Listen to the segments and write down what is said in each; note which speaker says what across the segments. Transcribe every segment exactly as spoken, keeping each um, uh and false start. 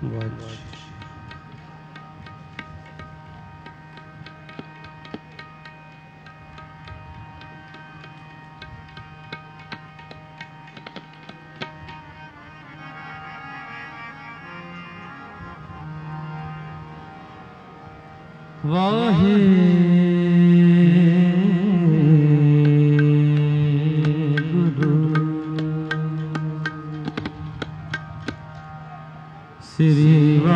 Speaker 1: वाहे गुरु श्री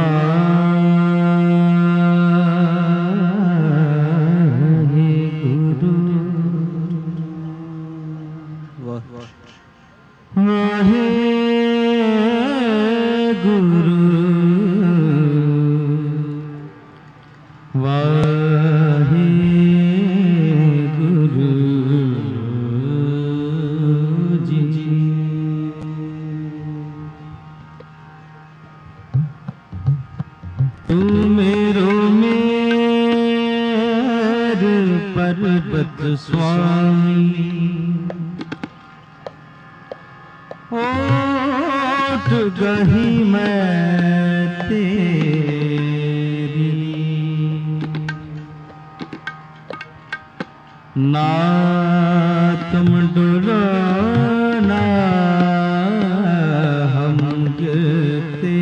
Speaker 1: वाहे गुरु वाहे गुरु वाहे गुरु जी। तू मेरो मेर पर्वत स्वामी ओट गही मैं तेरी ना तुम डरो ना हम गिरते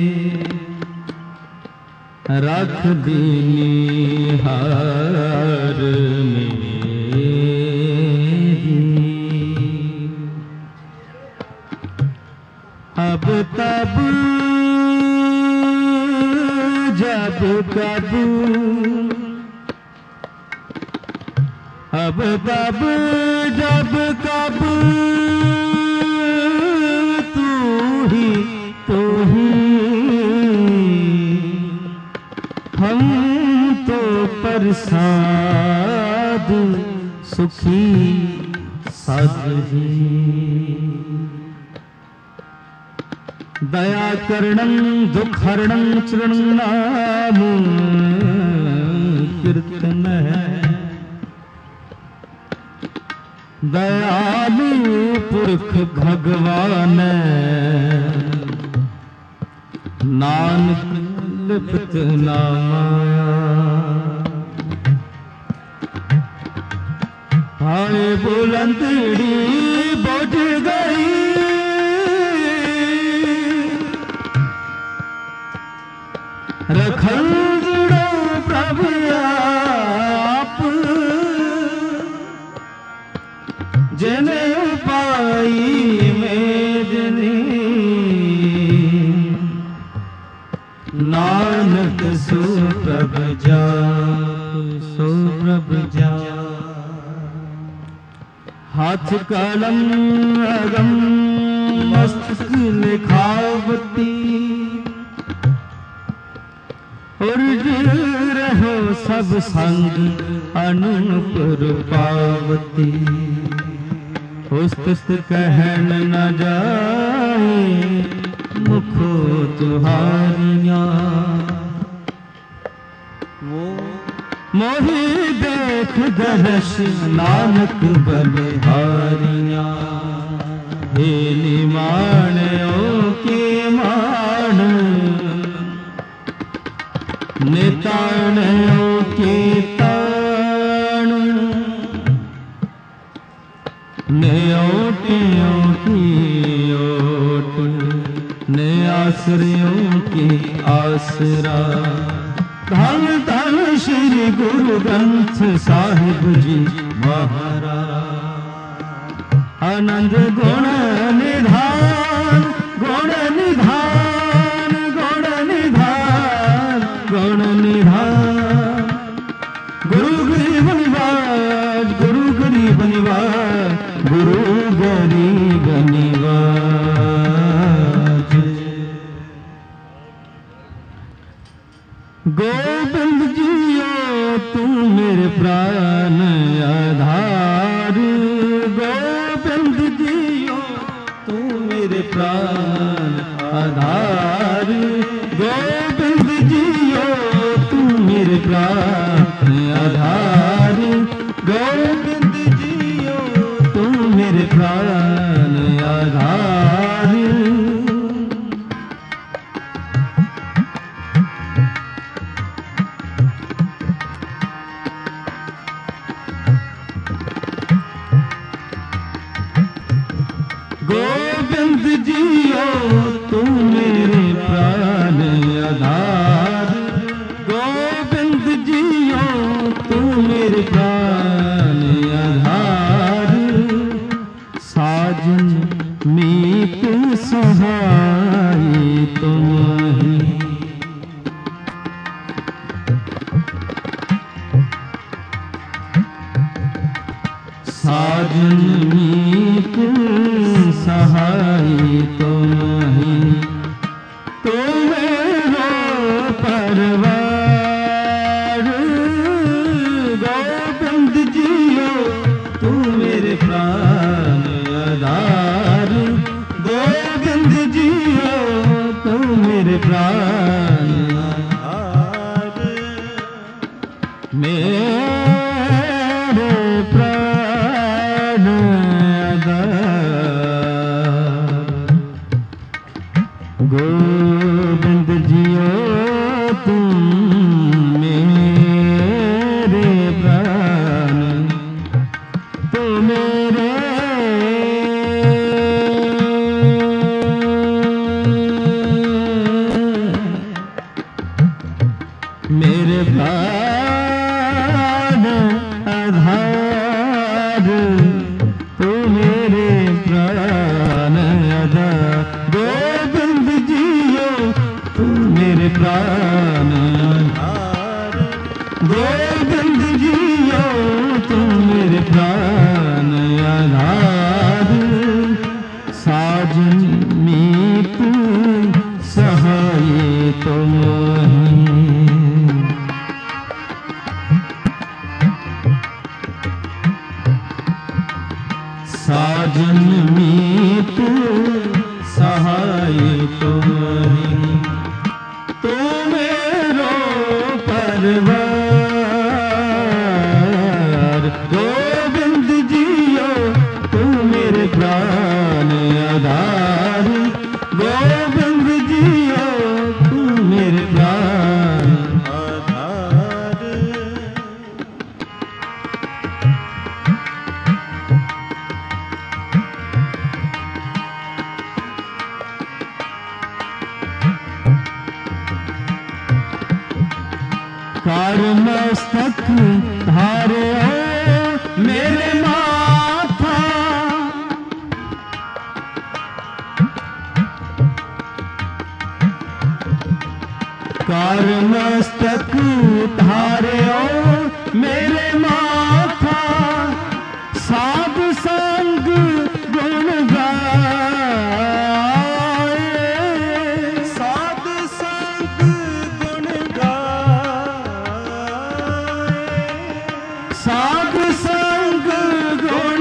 Speaker 1: रख दीनी हार मेरी। अब तब जब कब अब तब जब कब तू ही तू ही हम तो प्रसाद सुखी सद ही। दया करणं दुःखहरणं चरणं नाम कीर्तन है। दयालु पुरख भगवान नानक लिप्त ना माया। हाय बुलंदड़ी बोझ गई रखंदड़ो प्रभु आप जने पाई मेदनी। नानक सो प्रभ जा सो प्रभ जा। हाथ कलम अगम मस्तक लिखावती और रहो सब संग अनुपुर पावती। पुस्तक कहन न जाए मुखो तुहारिया। मोहि देख दर्श नानक बलिहारिया। हे निमान ओ के मान नितान ओ के तान ने ओटियों की ओट ने आश्रयों की आसरा। धन धन श्री गुरु ग्रंथ साहिब जी महाराज। आनंद गुण निधान गुण निधान गुण निधान गुण निधान। गुरु गरीब निवाज गुरु गरीब निवाज गुरु गरीब निवाज। गोविंद जियो तू मेरे प्राण आधार। गोविंद जियो तू मेरे प्राण आधार। गोविंद जियो तू मेरे प्राण आधार। गोविंद जियो तू मेरे प्राण आधार। गोविंद जियो तू मेरे प्राण आधार, गोविंद जियो तू मेरे प्राण आधार। साजन मीत सहाय तुम ही, साजन मीत सहाय तुम ही, तुम मेरो परवार। गोविंद जियो तू मेरे प्राण आधार, गोविंद जियो तू मेरे प्राण आधार। मेरे प्राण आधार, गोविंद जियो तुम मेरे प्राण, तो मेरे मेरे प्राण आधार, तू मेरे प्राण आधार। गोविंद जियो तू मेरे प्राण आधार, गोविंद जियो तू मेरे प्राण आधार। साजन मीत सहाय तुम ही, साजन मीत सहाय तुम ही, तू मेरो परवार। गोविंद जियो तू मेरे प्राण आधार, गोविंद जियो तू मेरे प्राण आधार। कार मस्तक धारे मेरे माथा, कार मस्तक धारे मेरे माथा। साध संग गुण गाए, साध संग गुण गाए, साध संग गुण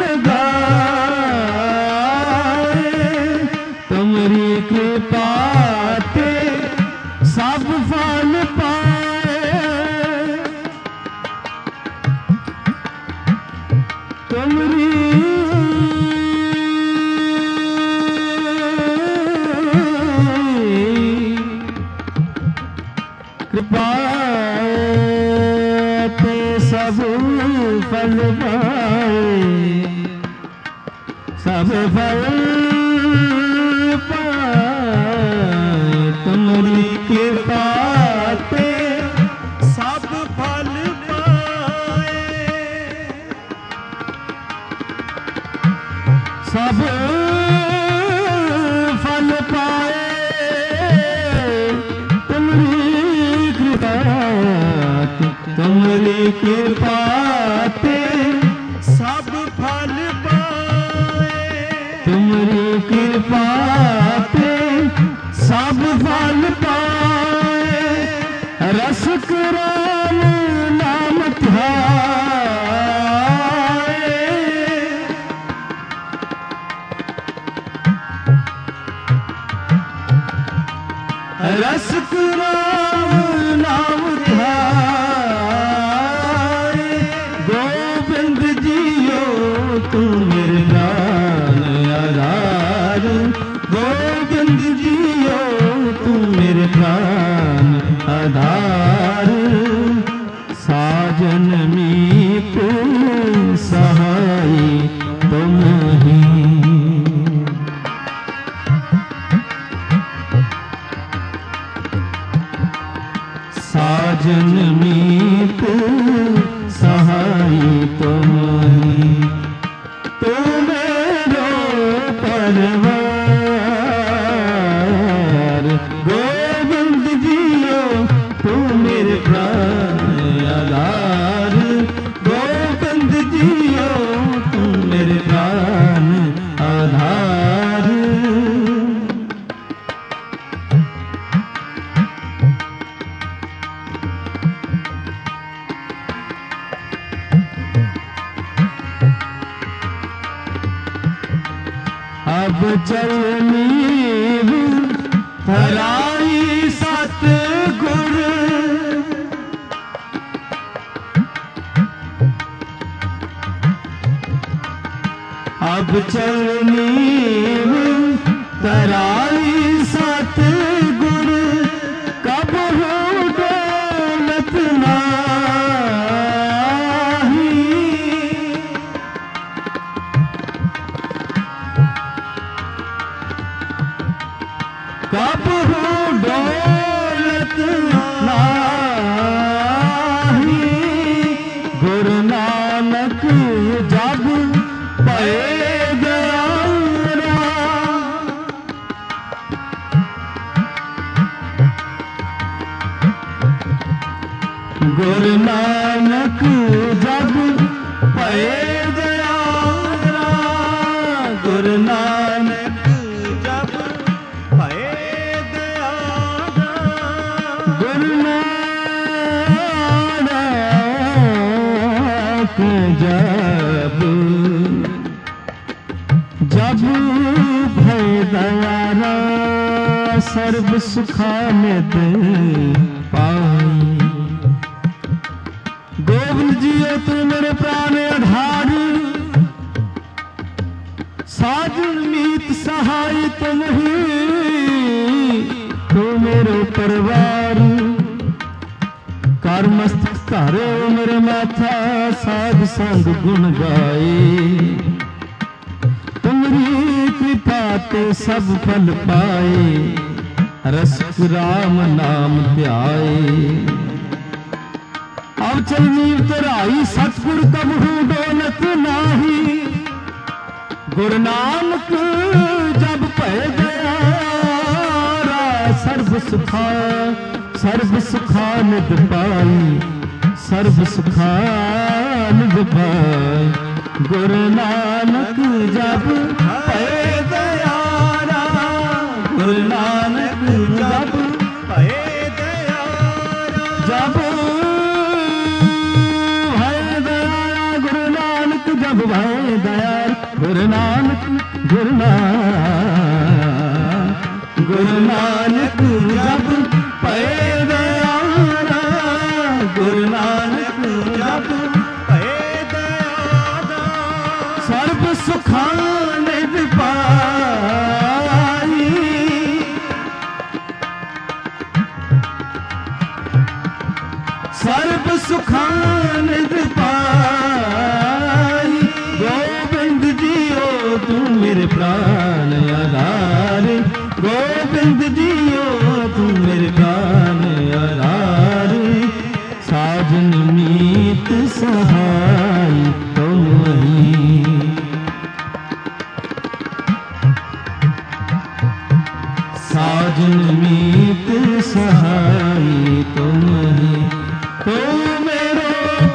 Speaker 1: गाए। तुम्हारी कृपा ते सब फल पाए, तुम्हारी कृपा ते सब फल पाए, सब फल पाए। तुम्हारी कृपा ते सब फल पाए, सब फल पाए। तुम्हारी कृपा, तुम्हारी कृपा ते सब फल पाए, तुम्हारी कृपा ते सब फल पाए। रस राम नाम ध्याए, रस राम नाम ध्याए। गोविंद जियो तू मेरे प्राण आधार, गोविंद जियो तू मेरे प्राण आधार। साजन मीत सहाय तुम ही, साजन मीत सहाई तुम ही, तू मेरो परवार। गोविंद जियो तू मेरे प्राण आधार, गोविंद जियो तू मेरे प्राण आधार। अब चलनीव धराई सतगुर, अब चलनीव धराई सतगुर। कब हो दौलत नाही, कब हो दौलत नाही। गुरु नानक जब पए गया, गुरु नानक जब पए गया, गुरु नानक जब पए गया, गुरु नानक जब जब भय दयारा सर्व सुखानित पाई। गोविंद जियो तू मेरे प्राण आधार, साजन मीत सहाय तुम ही, तू मेरे परिवार। कर मस्तक धारे मेरे माथा, साध संग गुण गाए। तुमरी कृपा ते सब फल पाए, रसिक राम नाम ध्याए। अब चलनीव तराई सतगुर, कब हूँ दौलत नाही। गुरु नानक जब पै गया, सर्व सुखा सर्व सुखा निध पाई, सर्व सुखा निध पाई। गुरु नानक जब पै गया, गुरु नानक जब पै गया, जब जब भय दयाल। गुरु नानक गुरु नानक गुरु नानक जब पए दयाल, गुरु नानक जब पए दयाल। सर्व सुखानिध पाई, सर्व सुखानिध पाई। गोविंद जियो तू मेरे प्राण आधार, गोविंद जियो तू मेरे प्राण आधार। साजन मीत सहाय तुम ही, साजन मीत सहाय तुम ही, तू मेरो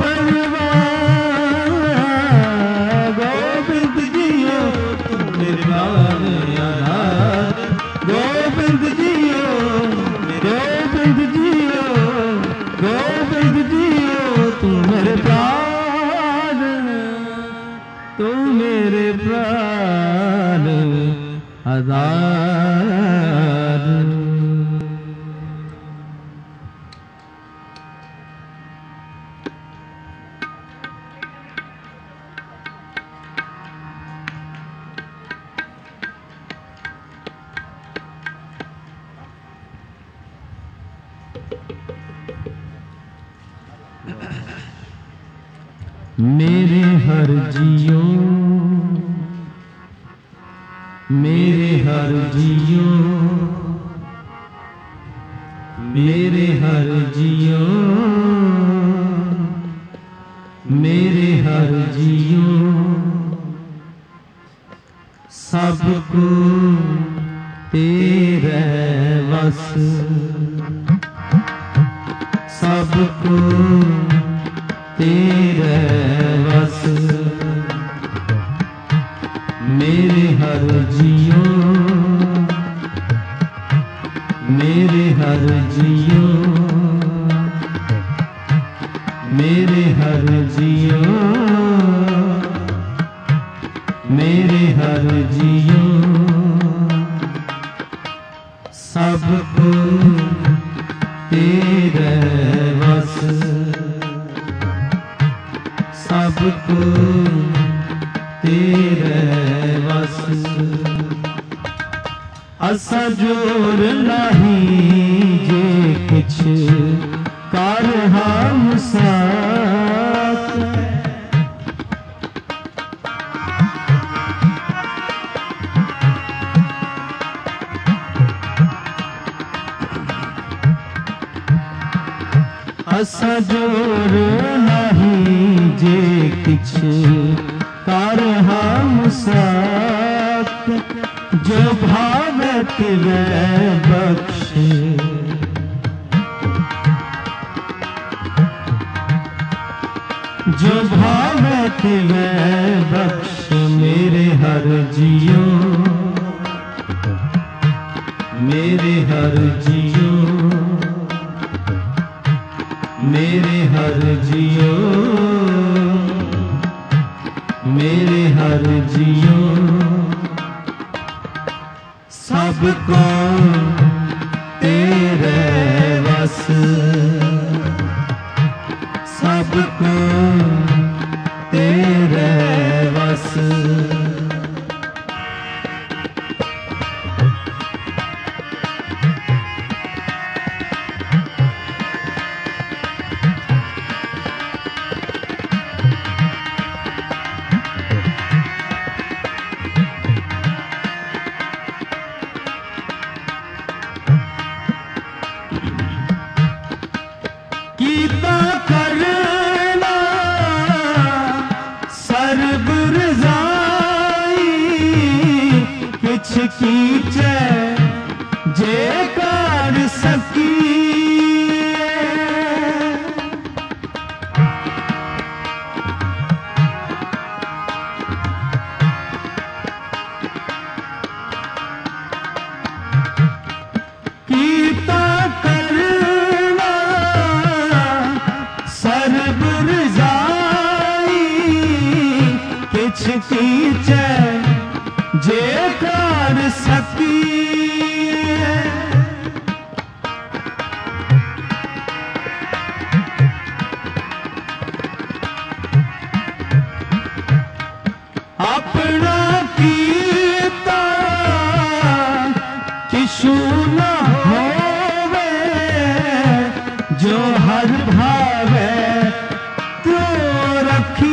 Speaker 1: परिवार। गोविंद जियो तू मेरे प्राण आधार, गोविंद जियो गोविंद जियो गोविंद जियो तू मेरे प्राण, तू मेरे प्राण आधार। मेरे हर जियो मेरे हर जियो मेरे हर जियो मेरे हर जियो सबको तेरे वस सबको तेरे वस मेरे हर जियो मेरे हर जियो मेरे हर जियो मेरे हर जियो सबको तेरे वस सबको तेरे वस असा जोर नहीं जे कुछ कर हम साथ असा जोर नहीं जे कुछ कर हम साथ जो भावे तिवे बख्शे जो भावे तिवे बख्श मेरे हर जियो मेरे हर जियो मेरे हर जियो मेरे हर जियो सबको तेरे वस सबको तेरे वस कीता करना सर्ब रज़ाई किछ कीचे जे कर सकी कीता किछ कीचे जे कर सकी अपना कीता किशु न होवे जो हर भावे तो रखी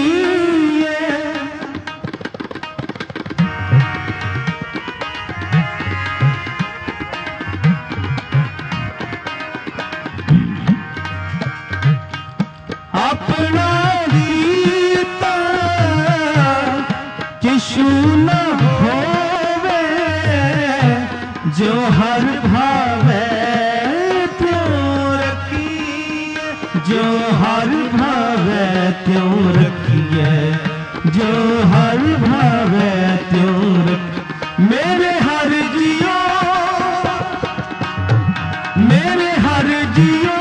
Speaker 1: अपना रीता किशु न होवे जो हर भावे त्यों रखिए जो हर भावे त्यों रखिए जो हर भावे त्यों रख मेरे हर जियो मेरे हर जियो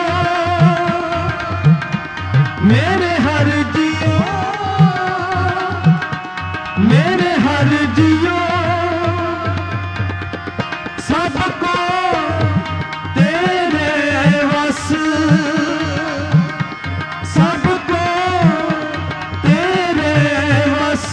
Speaker 1: मेरे हर जियो मेरे हर जियो सबको तेरे वस सबको तेरे वस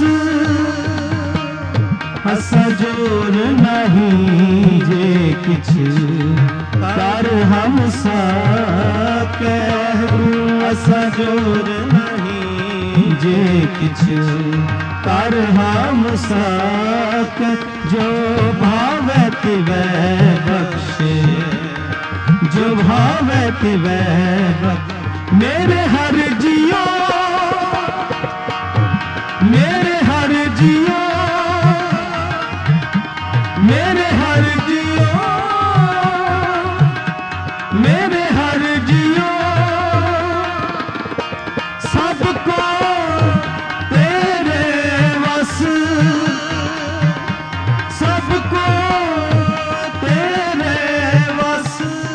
Speaker 1: असा जोर नहीं जे किछ कर हम सके असा जोर नहीं जे किछ कर हम सक जो भावे तिवे बख्शे जो आवे ते वैभव मेरे हर जियो मेरे हर जियो मेरे हर जियो मेरे हर जियो सबको तेरे वस सबको तेरे वस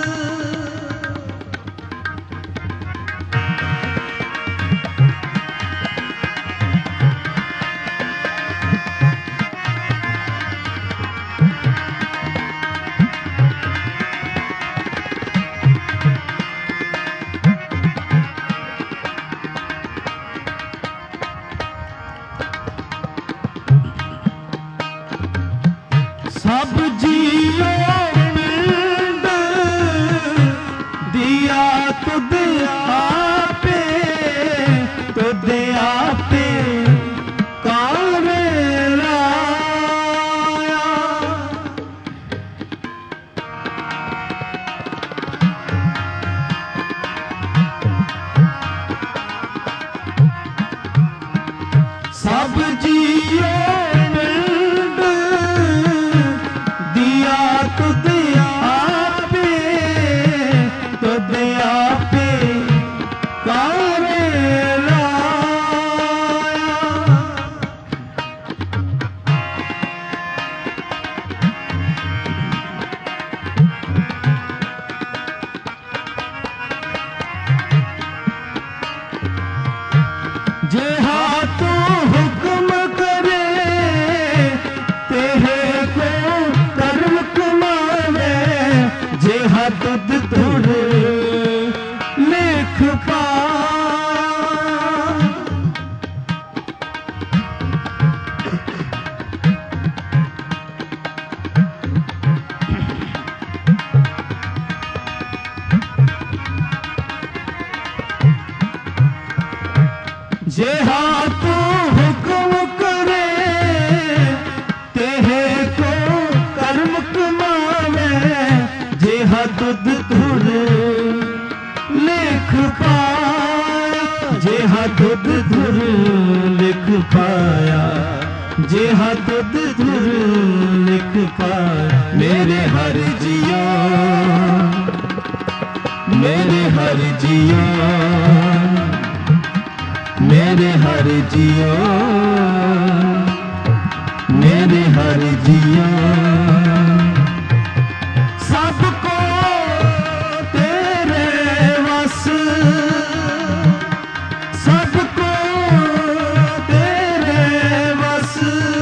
Speaker 1: सब जियो मिल दिया तुद आपे तुद आपे कावे लाया सब जियो तुद आपे तुद आपे कावे लाया जे हाथ हुक्म करे तेरे को कर्म कमावे जे हाथ तुड़ लिख पा जे हाथ हुक्म करे तेहे को कर्म कमावे जे हाथ तुड़ लिख पाया जे हाथ तुड़ लिख पाया जे हाथ तुड़ लिख पाया मेरे हर जियो मेरे हर जियो मेरे हर जियो मेरे हर जियो सबको तेरे वस सबको तेरे वस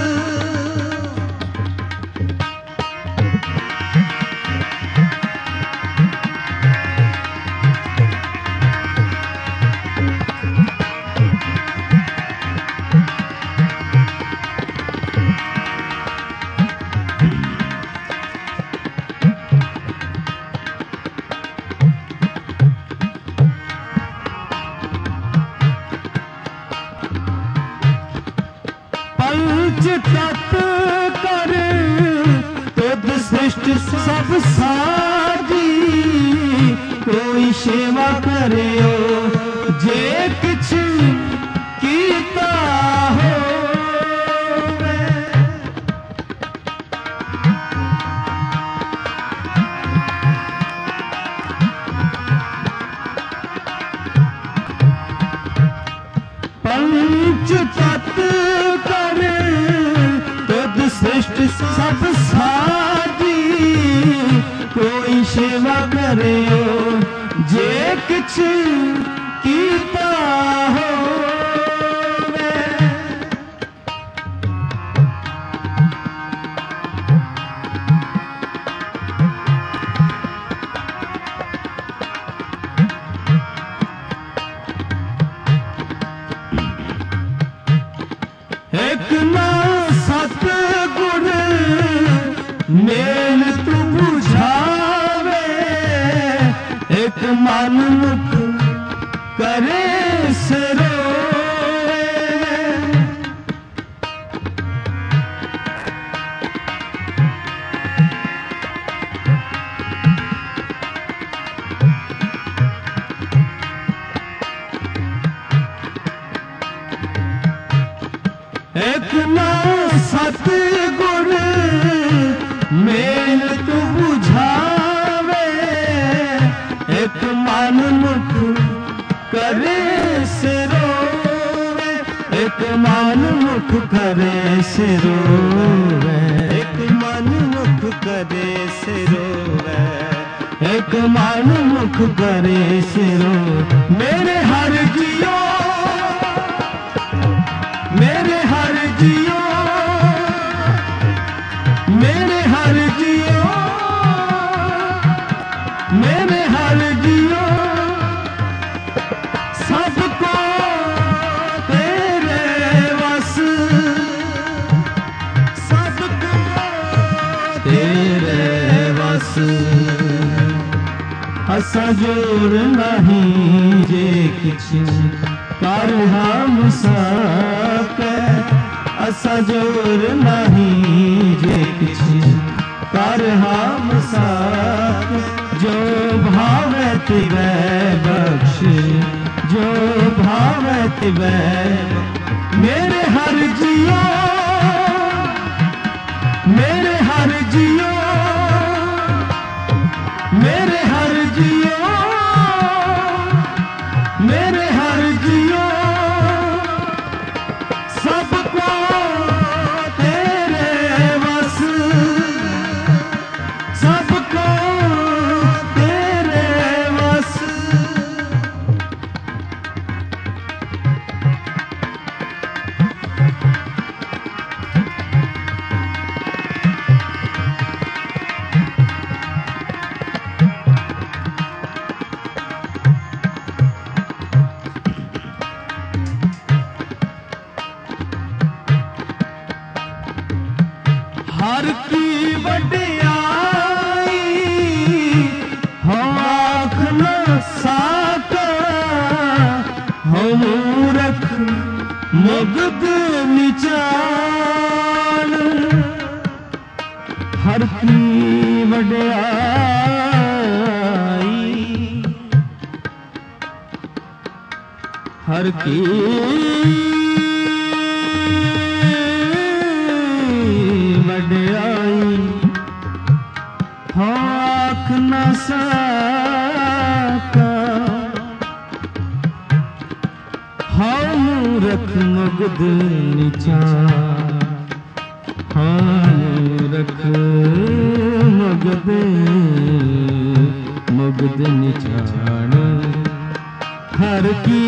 Speaker 1: पंच तत्व कर तुद सृष्टि सब साजी कोई सेवा करियो जे किछ कीता हो पंच तत्व सृष्टि सब साजी कोई सेवा करियो जे किछ कीता हो एक ना सत गुण मेल तू बुझावे एक मन मुख करे करे से रोवे,
Speaker 2: एक मन मुख करे से रोवे,
Speaker 1: एक मन मुख करे से रो। मेरे हर जियो, मेरे हर जियो, मेरे हर जियो, मेरे हर जियो, सबको तेरे वस, सबको तेरे वस। असा जोर नहीं जे किछ कर हम सके, असा जोर नहीं जे किछ कर हम सके। जो भावे तिवै बख्श, जो भावे तिवै। मेरे हर जियो, मेरे हर जियो, मेरे हर जियो, मेरे हर जियो, सबको तेरे वस, सबको तेरे वस। हर की वड्याई हो आँख न साका, हो मूरख मुग्ध निचान। हर की वड्याई, हर की वड्याई हो आँख न साका, हो मूरख मुग्ध निचान, हो मूरख मुग्ध मुग्ध निचान। हर की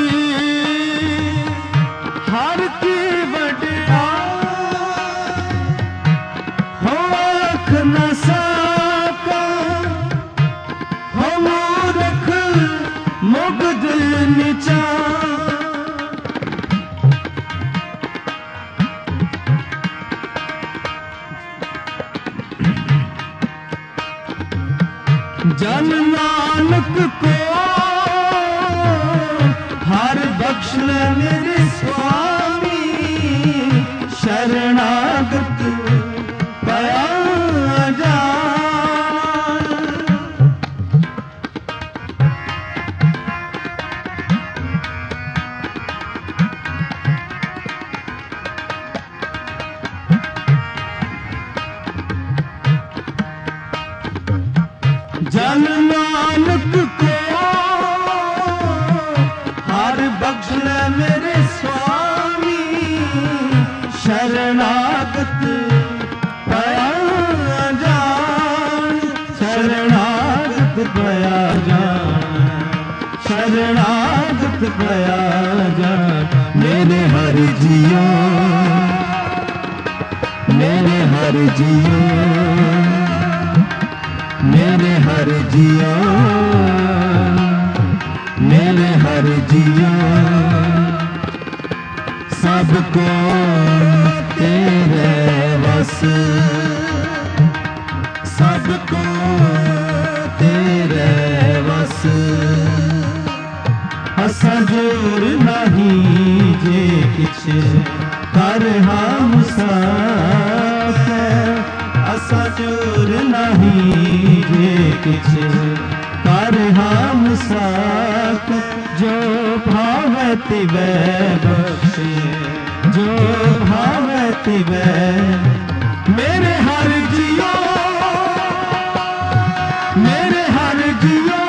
Speaker 1: हर की न साका, हो मूरख मुग्ध निचान। जन नानक को हर बख्श ले मेरे स्वामी, शरणागत पया जन नानक को हर बख्श ले मेरे स्वामी, शरणागत पया जान, शरणागत पया जान, शरणागत पया जान। मेरे हर जियो, मेरे हर जियो, मेरे हर जियो, मेरे हर जियो, सबको तेरे वस, सबको तेरे वस। असा जोर नहीं जे किछ कर हम सके, असा जोर नहीं जे किछ कर हम सके। जो भावे तिवै बख्शे, जो भावे तिवै। मेरे हर जियो, मेरे हर जियो,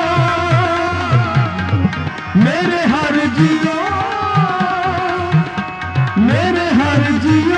Speaker 1: मेरे हर जियो, मेरे हर जियो।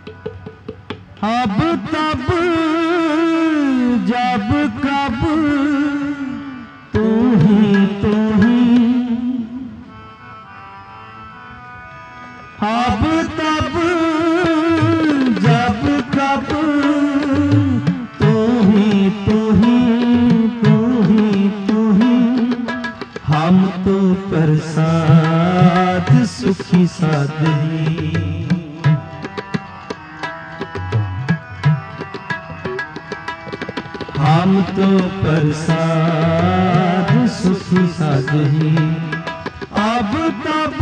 Speaker 1: अब तब जब कब तू ही तू ही, अब तब जब कब तू ही तू ही, तू ही तू ही। हम तो प्रसाद सुखी साधे, हम तो प्रसाद सुखी साधे। अब तब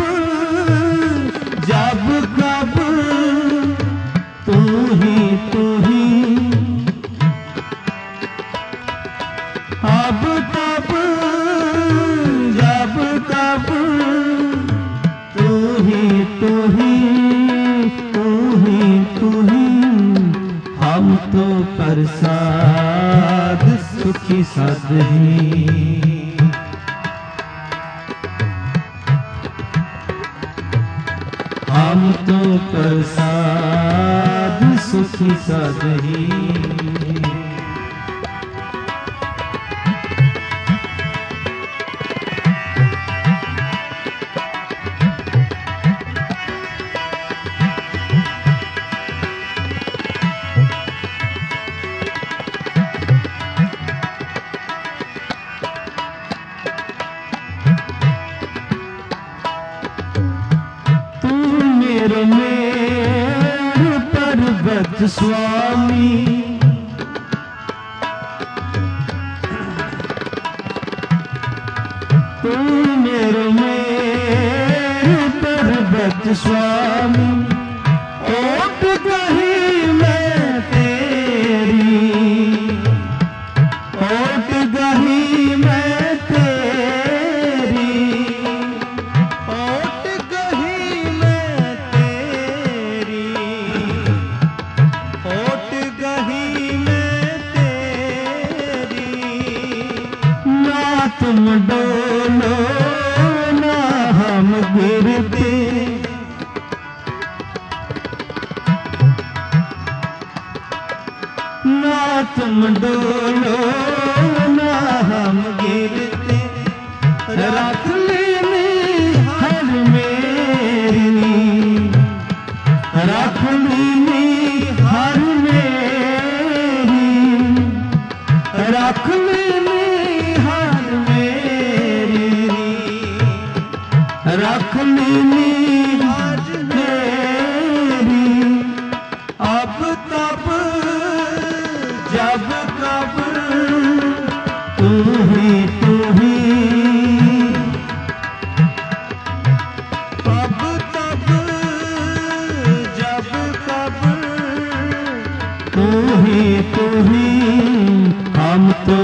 Speaker 1: जब कब तू ही तू ही, अब तब जब कब तू ही तू ही, तू ही तू ही। हम तो प्रसाद सुखी साधे, हम तो प्रसाद सुखी साधे। मेरे पर्वत स्वामी, तू मेरे मेरे पर्वत स्वामी। ओट गही मैं तेरी, ओट गही मैं तेरी, तुम डोलो ना हम गिरते, ना तुम डोलो ना हम गिरते। रख लेनी हर मेरी, रख लेनी हर मेरी, रख लेनी रख लेनी आज मेरी। अब तब जब कब तू ही तू ही, अब तब जब कब तू ही तू ही। हम तो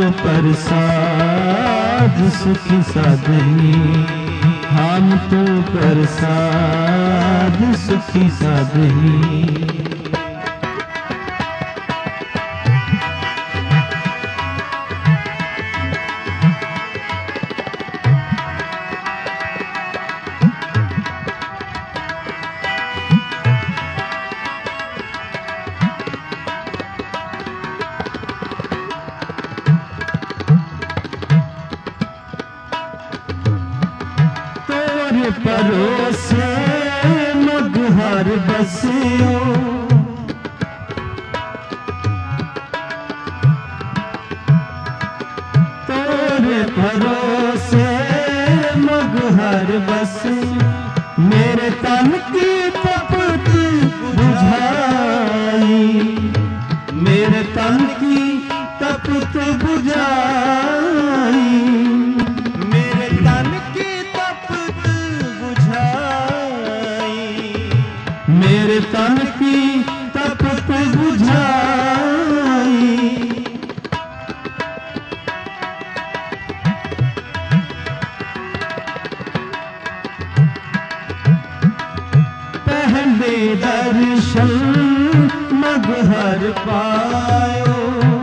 Speaker 1: प्रसाद सुखी साधे, हम तो प्रसाद सुखी साधे। परोसे मगहर बसियो, तोरे भरोसे मगहर बसियो। मेरे तन की तपत बुझाई, मेरे तन की तपत बुझाई, मेरे तन की तपत बुझाई, मेरे तन की तपत बुझाई। पहले दर्शन मगहर पायो,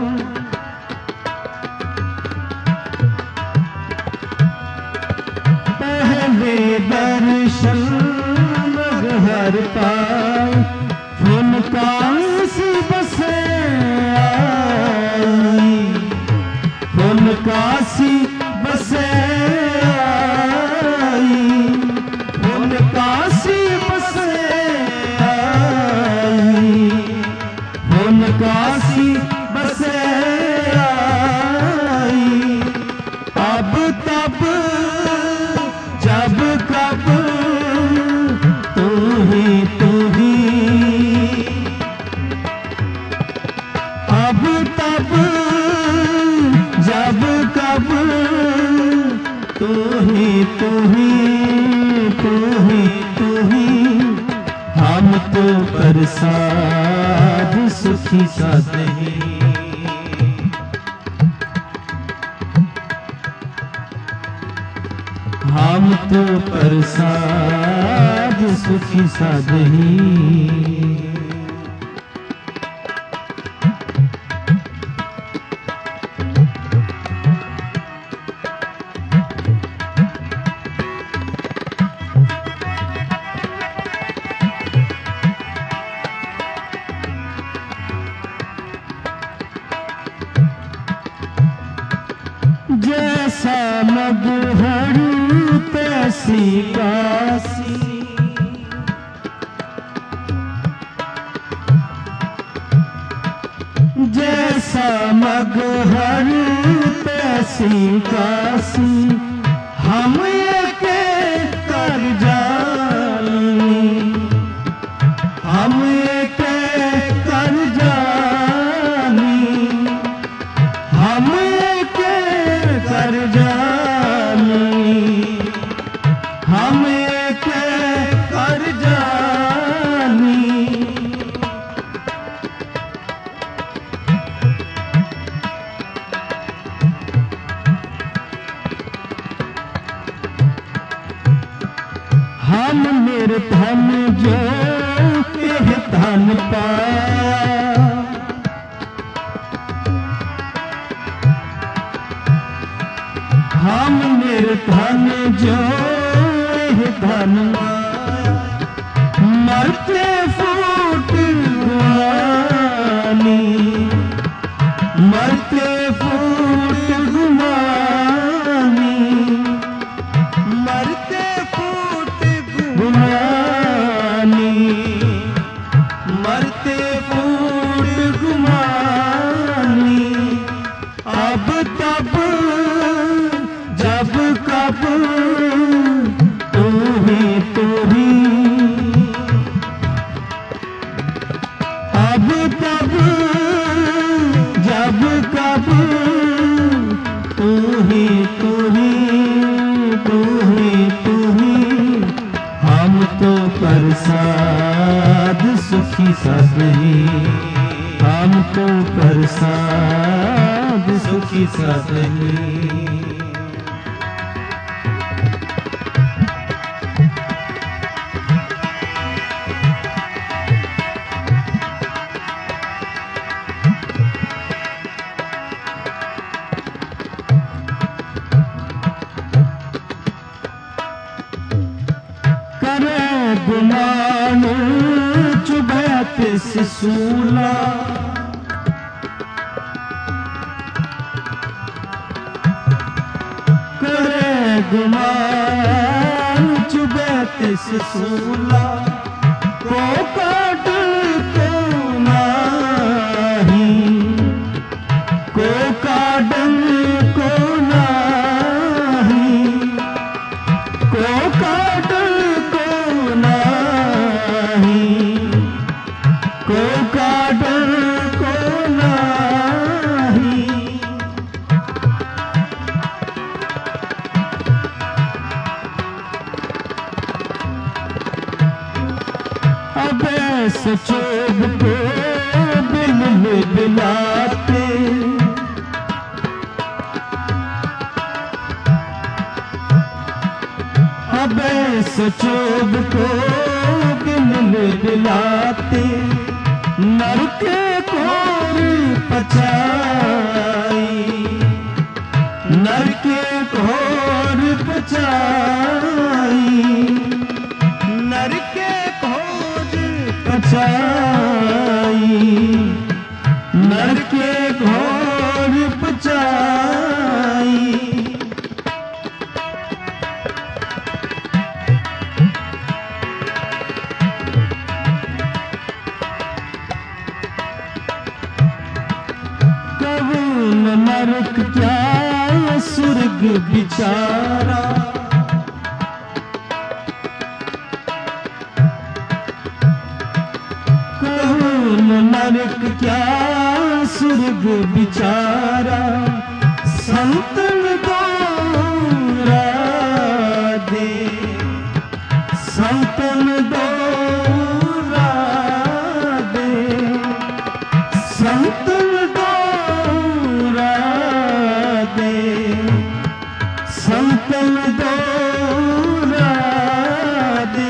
Speaker 1: पहले दर्शन मगहर पायो। फुनका काशी बसे आई, फुल काशी बसे आई, फुल काशी बसे आई, फुल काशी बसे आई। अब तब जब कब तू ही तू ही, अब तब जब कब तू ही तू ही, तू ही तू ही। हम तो प्रसाद सुखी साधे, हम तो प्रसाद सुखी साधही। जैसा मगहरू तैसी काशी, जैसा मगहरू तैसी काशी। हम एक कर जानी, हम एक कर जानी, हम कर जानी, हम एक कर जानी। हम निर्धन जो यह धन पाया, हम निर्धन जो धन माया। मरते फूट गुमानी, मरते फूट गुमानी, मरते फूट गुमानी, मरते फूट गुमानी। अब तब जब कब तू ही तू ही, अब तब जब कब तू ही तू ही, तू ही तू ही। हम तो प्रसाद सुखी साधही, हम तो प्रसाद सुखी साधही। करे गुमान चुभैत सिसूला, करे गुमान चुभैत सिसूला। को काट को नाही, को काडन को नाही, को काडन को काडर को नाही। अब सचोब को बिल बिलाते, अब सचोब को बिल बिलाते। नर के घोर पचाई, नर के घोर पचाई, नर के घोर पचाई। नरक क्या स्वर्ग बिचारा, कौन नरक क्या स्वर्ग बिचारा, संतन दौरा दे, संतन दौरा दे, संतन दौरा दे, संतन दौरा दे।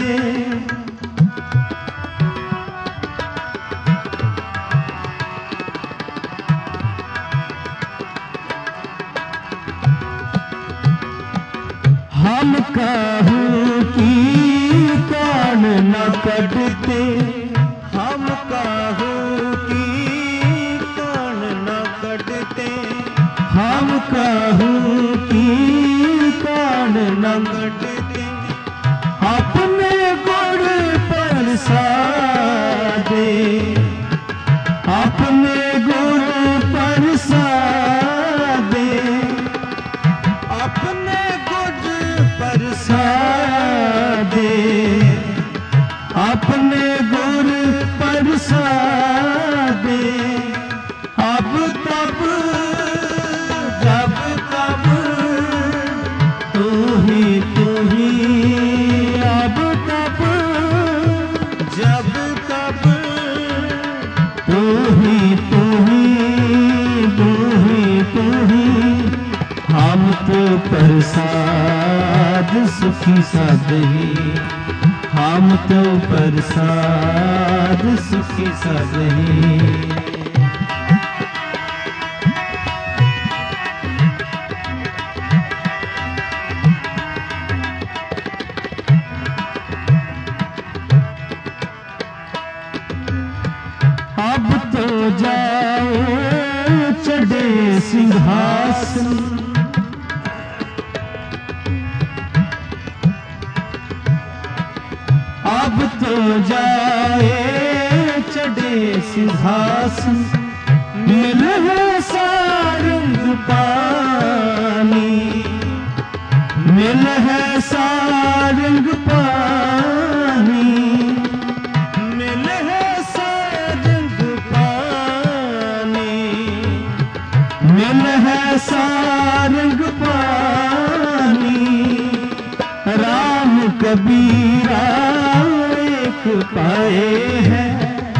Speaker 1: हम कहूँ कि कान न कटते,
Speaker 2: हम कहूँ कि कान न कटते,
Speaker 1: हम कहूँ कि कान न
Speaker 2: कटते,
Speaker 1: अपने गुण पर सादे, अपने गुण पर सादे,
Speaker 2: अपने गुण पर
Speaker 1: सादे, अपने गुर पर सादे। अब तब जब तब तू ही तू ही, अब तब
Speaker 2: जब तब
Speaker 1: तू ही तू ही, तू ही तू ही। हम तो प्रसाद सुखी सादही, हम तो प्रसाद सुखी सादही। अब तो जाओ चढ़े सिंहासन, अब तो जाए चढ़े सिंहासन, मिल है सारंग पानी, मिल है सारंग पानी,
Speaker 2: मिल है सारंग पानी,
Speaker 1: मिल है सारंग पानी। राम कबीरा एक पाए हैं,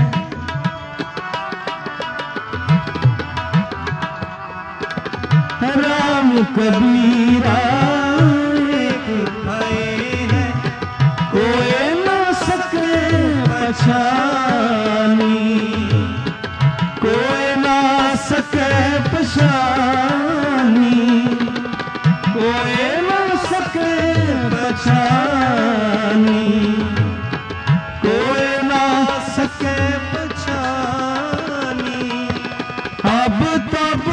Speaker 1: राम कबीरा एक
Speaker 2: पाए हैं,
Speaker 1: कोई न सके पहचानी, कोई न सके पहचानी, कोई न सके पहचानी, कोई न सके
Speaker 2: पहचानी।
Speaker 1: अब तब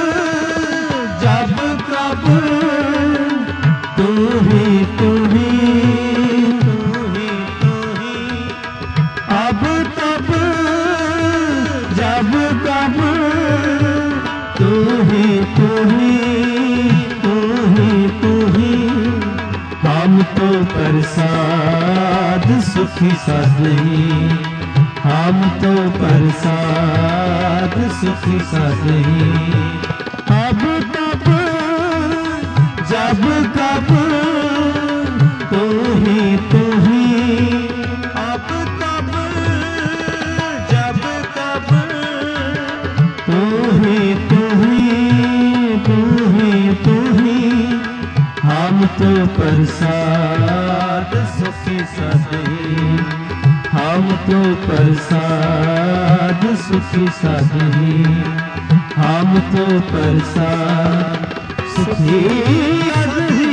Speaker 1: जब कब तू ही तू ही,
Speaker 2: तू ही तू ही,
Speaker 1: अब तब जब कब तू ही तू ही, तू ही तू ही। हम तो प्रसाद सुखी सादही, हम तो प्रसाद सुखी सादही। अब तब जब कब तू ही तू ही,
Speaker 2: अब तब जब तब
Speaker 1: तू ही तू ही, तू ही तू ही। हम तो प्रसाद सुखी सादही, हम तो प्रसाद सुखी सादही, हम तो प्रसाद सुखी सादही।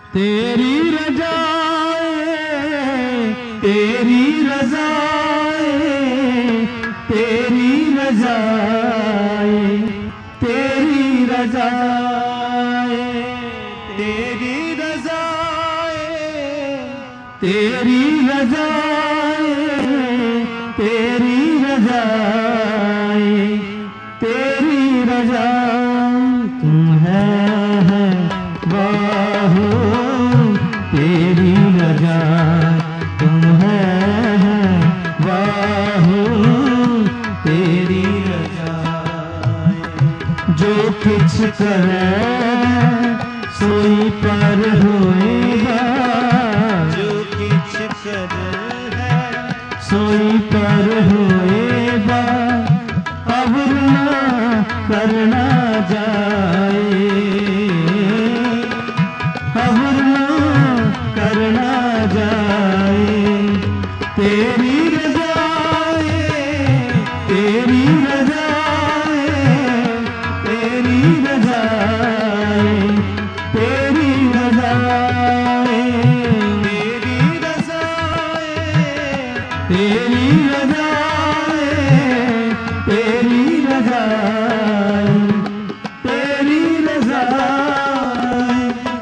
Speaker 1: तेरी रज़ाए तेरी रज़ाए तेरी रज़ाए तेरी रज़ाए
Speaker 2: तेरी रज़ाए
Speaker 1: तेरी रज़ाए तेरी रज़ाए तेरी रज़ा तुम है बाहो तेरी रज़ा तुम है बाहो तेरी रज़ा जो कुछ करे सोई पर होएगा
Speaker 2: जो किछ कर है
Speaker 1: सोई पर होएगा अब ना करना जाए अब ना करना जाए तेरी रज़ाए तेरी रज़ाए तेरी रज़ाए तेरी रज़ाए
Speaker 2: तेरी रज़ाए
Speaker 1: तेरी रज़ाए तेरी रज़ाए तेरी रज़ाए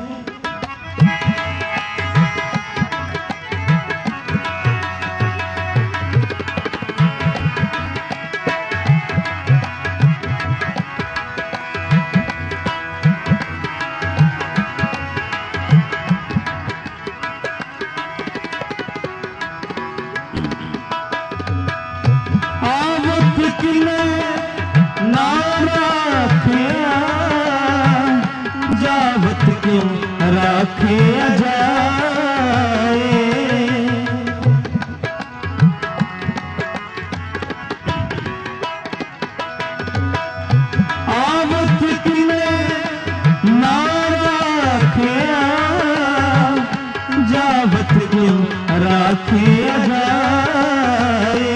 Speaker 1: आवत किने ना राखिया जावत क्यों राखिया जाए आवत किने ना राखिया जावत क्यों राखिया जाए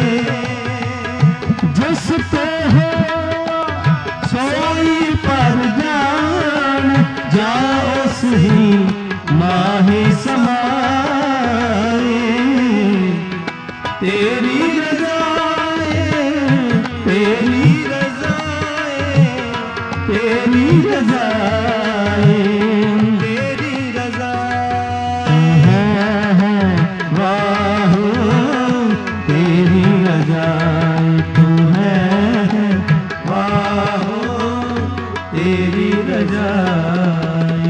Speaker 1: जिस पे हो सोई पर जान जाओ सही माहे समाए तेरी रज़ाए तेरी रज़ाए तेरी रज़ाए
Speaker 2: तेरी रज़ाए
Speaker 1: है है वाहो तेरी रज़ाए तू है वाहो तेरी रज़ाए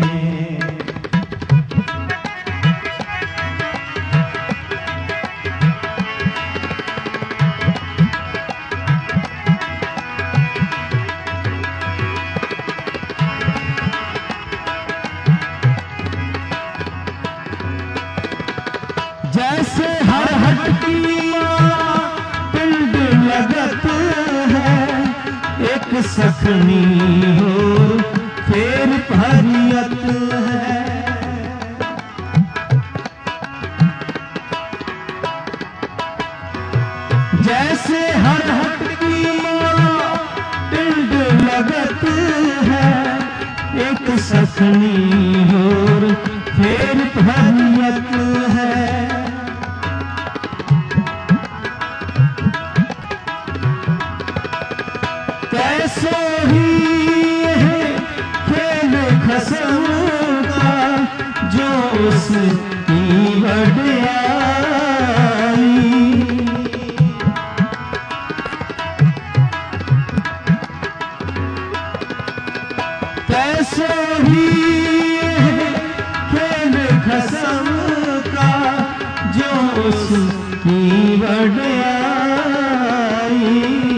Speaker 1: जैसे हर हटकी पिंड लगत है एक सखनी हो फेर भरियत है जैसे हर हटकी पिंड लगत है एक सखनी हो फेर भरियत है कैसे ही है खेल खसम का जो उसकी वड्याई कैसे ही है खेल खसम का जो उसकी वड्याई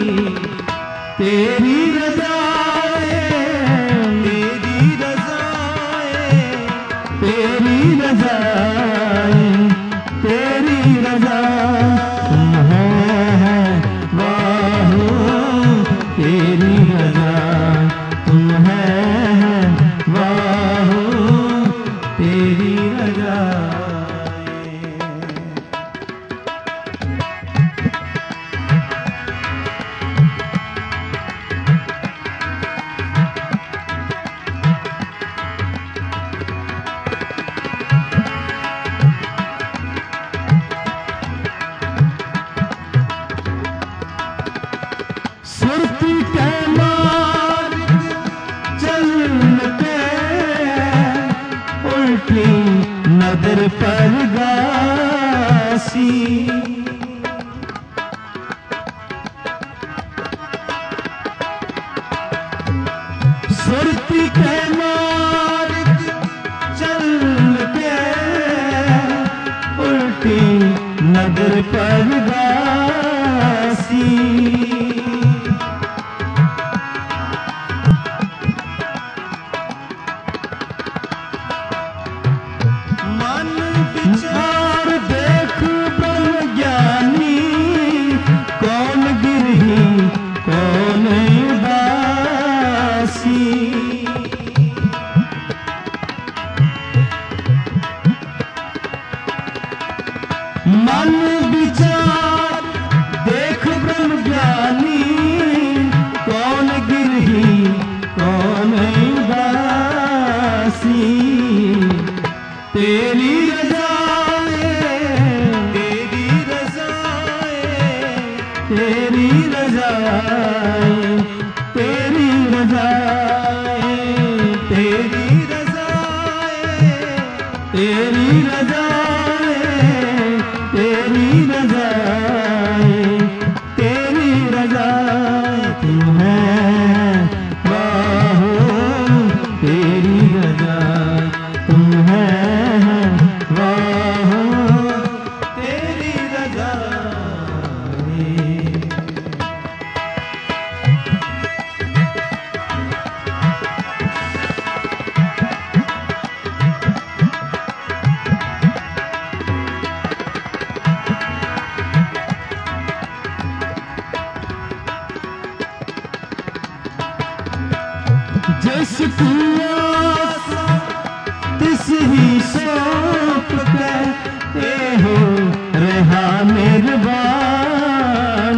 Speaker 1: तेरी रज़ाए
Speaker 2: तेरी रज़ाए
Speaker 1: तेरी रज़ाए तेरी रज़ा तुम है वाहो तेरी रज़ा तुम है वाहो तेरी रज़ा नगर परगासी सुरती के मार्ग चल के उल्टी नगर परगासी मन विचार देख ब्रह्म ज्ञानी कौन गिरही कौन उदासी मन विचार देख ब्रह्म ज्ञानी कौन गिरही कौन उदासी तेरी रज़ाए तेरी रज़ाए तेरी रज़ाए तेरी रज़ाए तेरी रज़ाए तेरी रज़ाए तेरी रज़ाए तेरी रज़ाए तू है बाहो तेरी रज़ाए तू है बाहो तेरी रज़ाए जिसकी आस तिस ही सौंप के ए हो रहा मेहरबान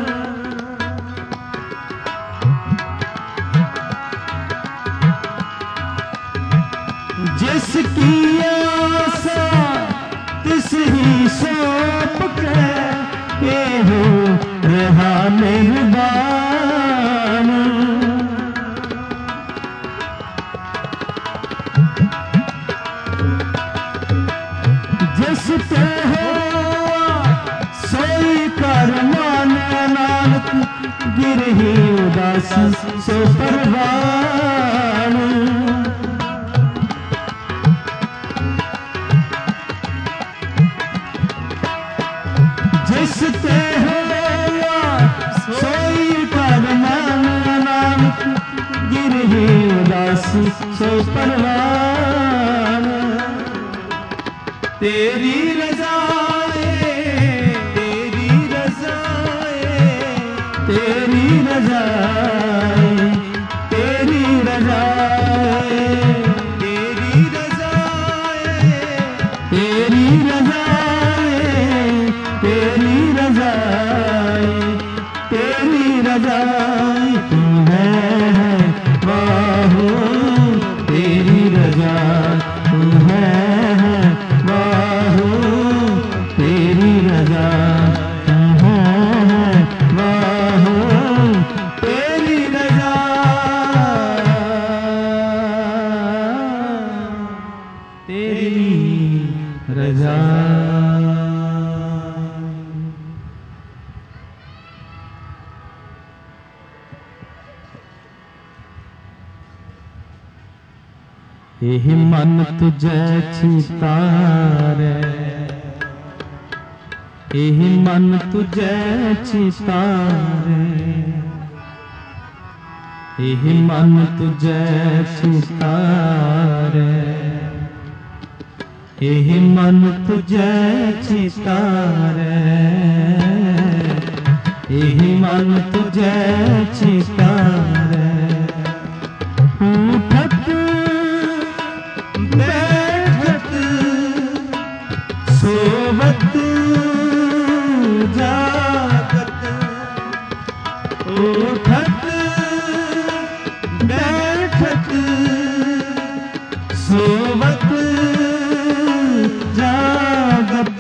Speaker 1: जिसकी आशा तिस ही सौंप के ए हो रहा मेहरबान जिसते हो सोई कर माने नानक गिरही उदास सो परवान जिसते हो सोई कर माने नानक गिरही उदास सो परवान तेरी रज़ाए तेरी रज़ाए तेरी रज़ाए तेरी रज़ाए तेरी रज़ाए तेरी रज़ाए तेरी रज़ाए तेरी रज़ाए तू है बाहो तेरी रज़ा तू है तेरी रज़ा बाहो तेरी रज़ा तेरी रज़ा एहि मन तुझे चितारे एहि मन तुझे चितारे एहि मन तुझे चितारे एहि मन तुझे चितारे एहि मन तुझे चितारे उठत बैठत सोवत जागत उठत बैठत सोवत जागत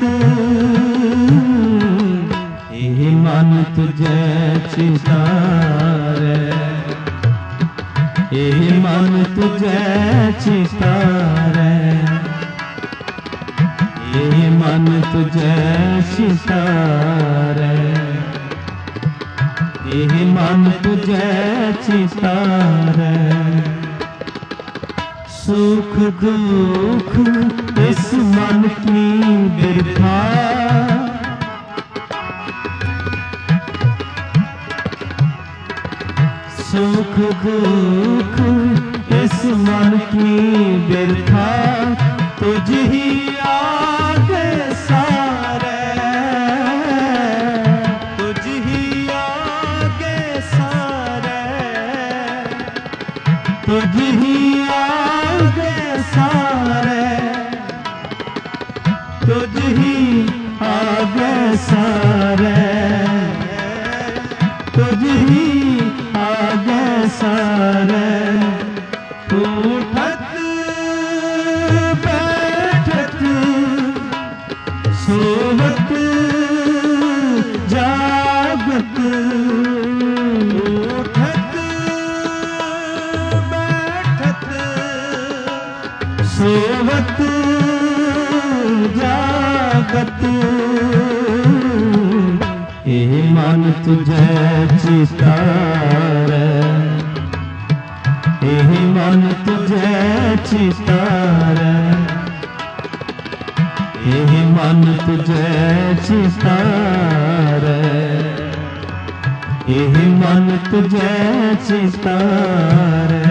Speaker 1: एहि मन तुझे चितारे एहि मन तुझे चितारे ये मन तुझे चितारे, ये मन तुझे चितारे। सुख दुख इस मन की बिरथा, सुख दुख इस मन की बिरथा, तुझ ही आगे सारे, तुझ ही आगे सारे, तुझ ही आगे सारे, तुझ ही आगे सारे, तुझ ही आगे सारे। उठत बैठत सोवत जागत, उठत बैठत सोवत जागत। ये मन तुझे चितारे, ये मन तुझे चितारे, ये मन तुझे चितारे, ये मन तुझे चितारे।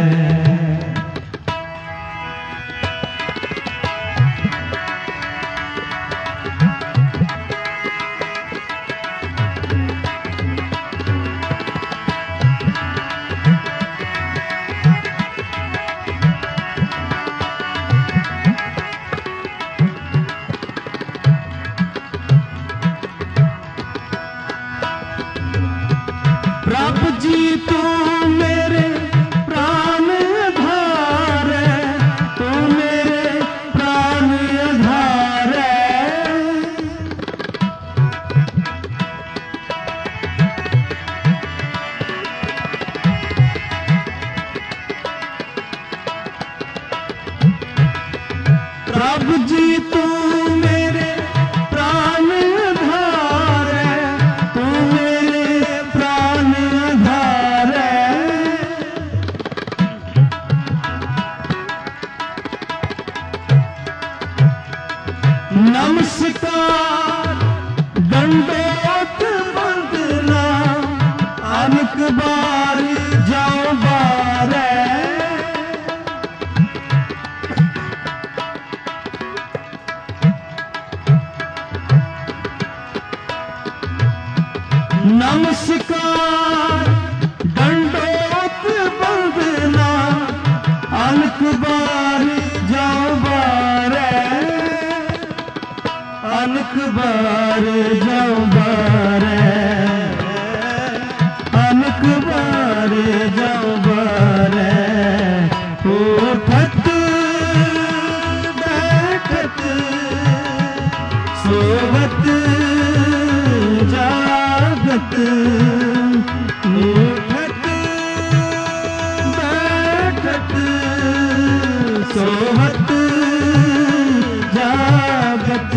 Speaker 1: प्रभु जी तू मेरे प्राण आधार है, तू मेरे प्राण आधार है। प्रभु जी तू मेरे प्राण आधार है, तू मेरे प्राण आधार है। नमस्कार दंडोत वंदना, अनेक बार जाओ बारे। नमस्कार दंडोत वंदना, अनेक बार जाओ बारे, अनेक बार जाओ बारे, अनेक बार जाओ बारे। उठत बैठत सोवत जागत, उठत बैठत सोवत जागत।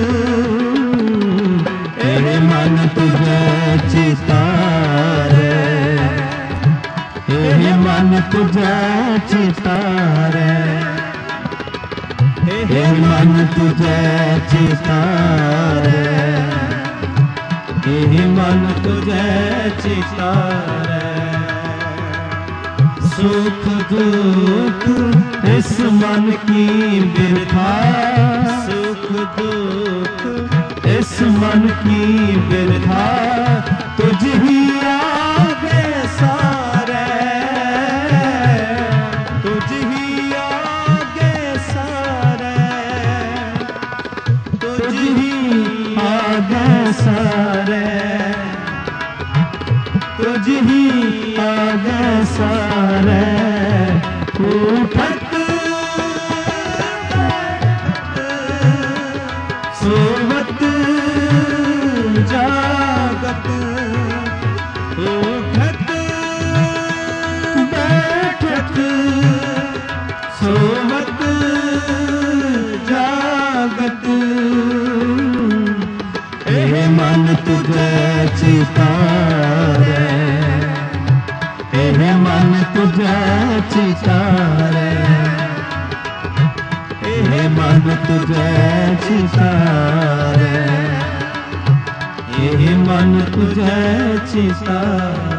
Speaker 1: ये मन तुझे चितारे, ये मन तुझे चितारे, ये मन तुझे चितारे, ये मन तुझे चितारे। सुख दुख इस मन की बिरथा, सुख दुख इस मन की बिरथा, तुझ ही आगे सारे, तुझ ही आगे सारे, तुझ ही आगे सारे, तुझ ही आगे सारे। उठत सोवत जागत, उठत बैठत सोवत जागत। ਇਹ ਮਨ ਤੁਝੇ ਚਿਤਾਰੇ, ਇਹ ਮਨ ਤੁਝੇ ਚਿਤਾਰੇ, ਇਹ ਮਨ ਤੁਝੇ ਚਿਤਾਰੇ।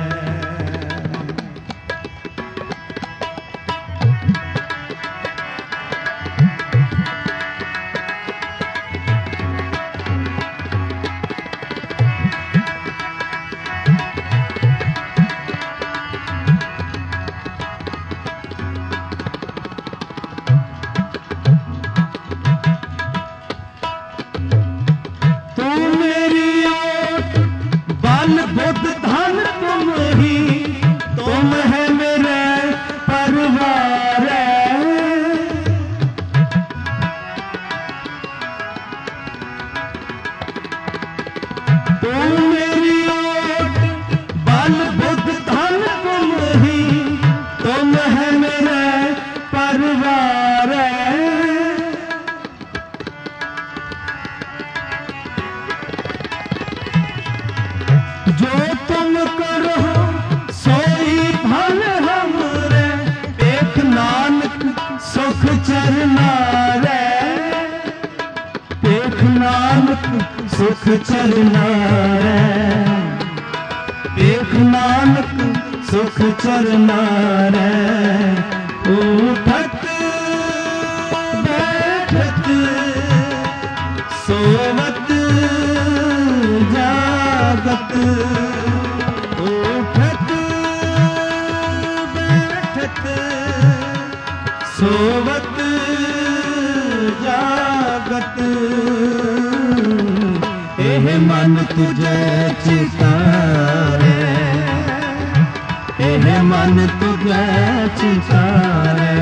Speaker 1: सुख चरना रे, देख नानक सुख चरना रे। उठत बैठत सोवत जागत, उठत बैठत सोवत जागत। एह मन तुझे चितारे, एह मन तुझे चितारे,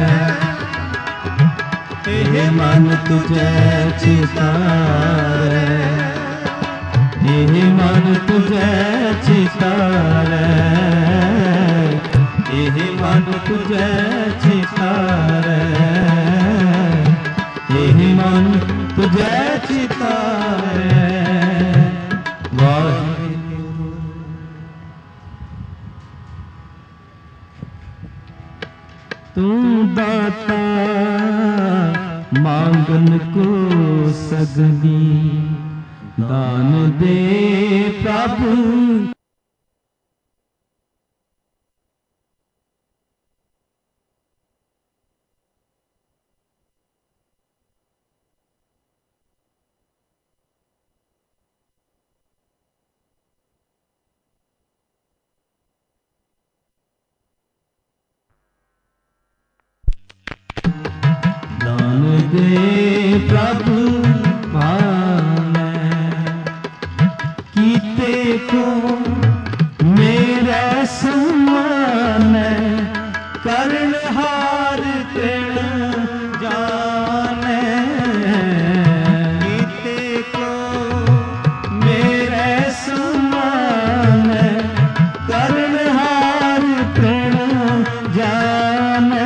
Speaker 1: एह मन तुझे चितारे, एह मन तुझे चितारे, एह मन तुझे चितारे, एह मन तुझे चितारे। तू दाता मांगन को सगनी, दान दे प्रभु। दे प्रभु भाने कीते को मेरे समान, करण हार तृण जाने। कीते को मेरे समान, करण हार तृण जाने।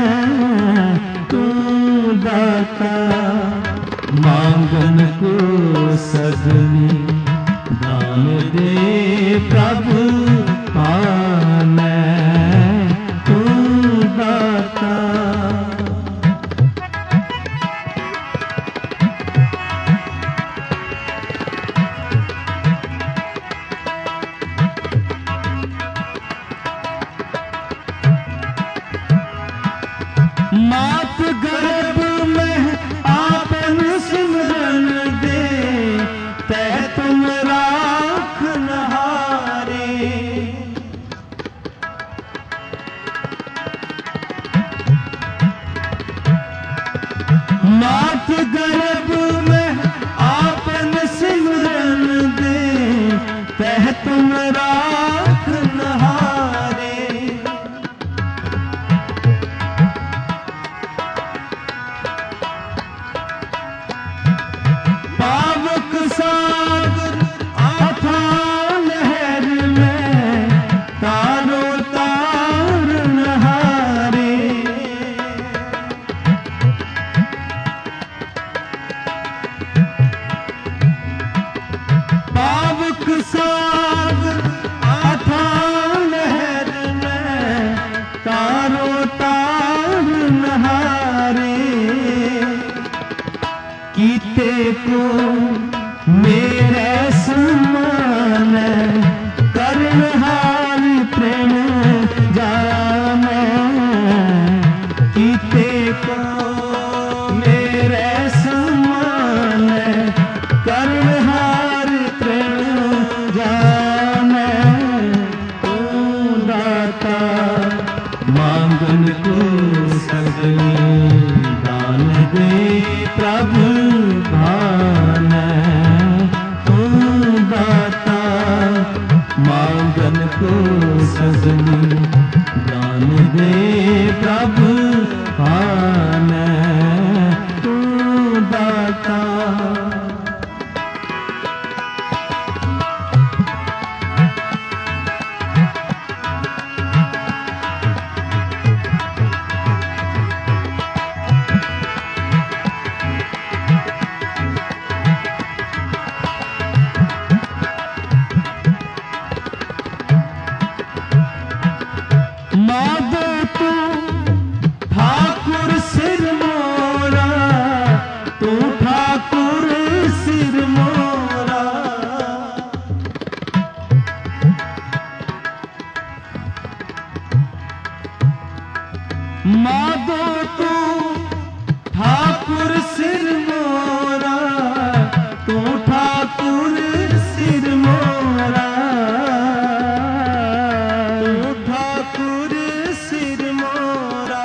Speaker 1: दाता मांगन को सगनी, दान दे प्रभु पाने। तू दाता मात गर्भ में आपन सिमरन दे, तै तुम राखन हारे। मात गर्भ में आपन सिमरन दे, तै तुम राखन हारे। पावक सागर अथाह लहर में, तारो तारण हारे। को मेरे समान करनहार प्रेम जाने कीते को मेरे समान करनहार प्रेम जाने तू दाता मांगन को सगली दान दे प्रभु भान तू दाता मांगन को सगली दान दे प्रभु भान तू दाता। माधो तू ठाकुर सिर मोरा तू ठाकुर सिर मोरा माधो तू ठाकुर सिर मोरा तू ठाकुर सिर मोरा तू ठाकुर सिर मोरा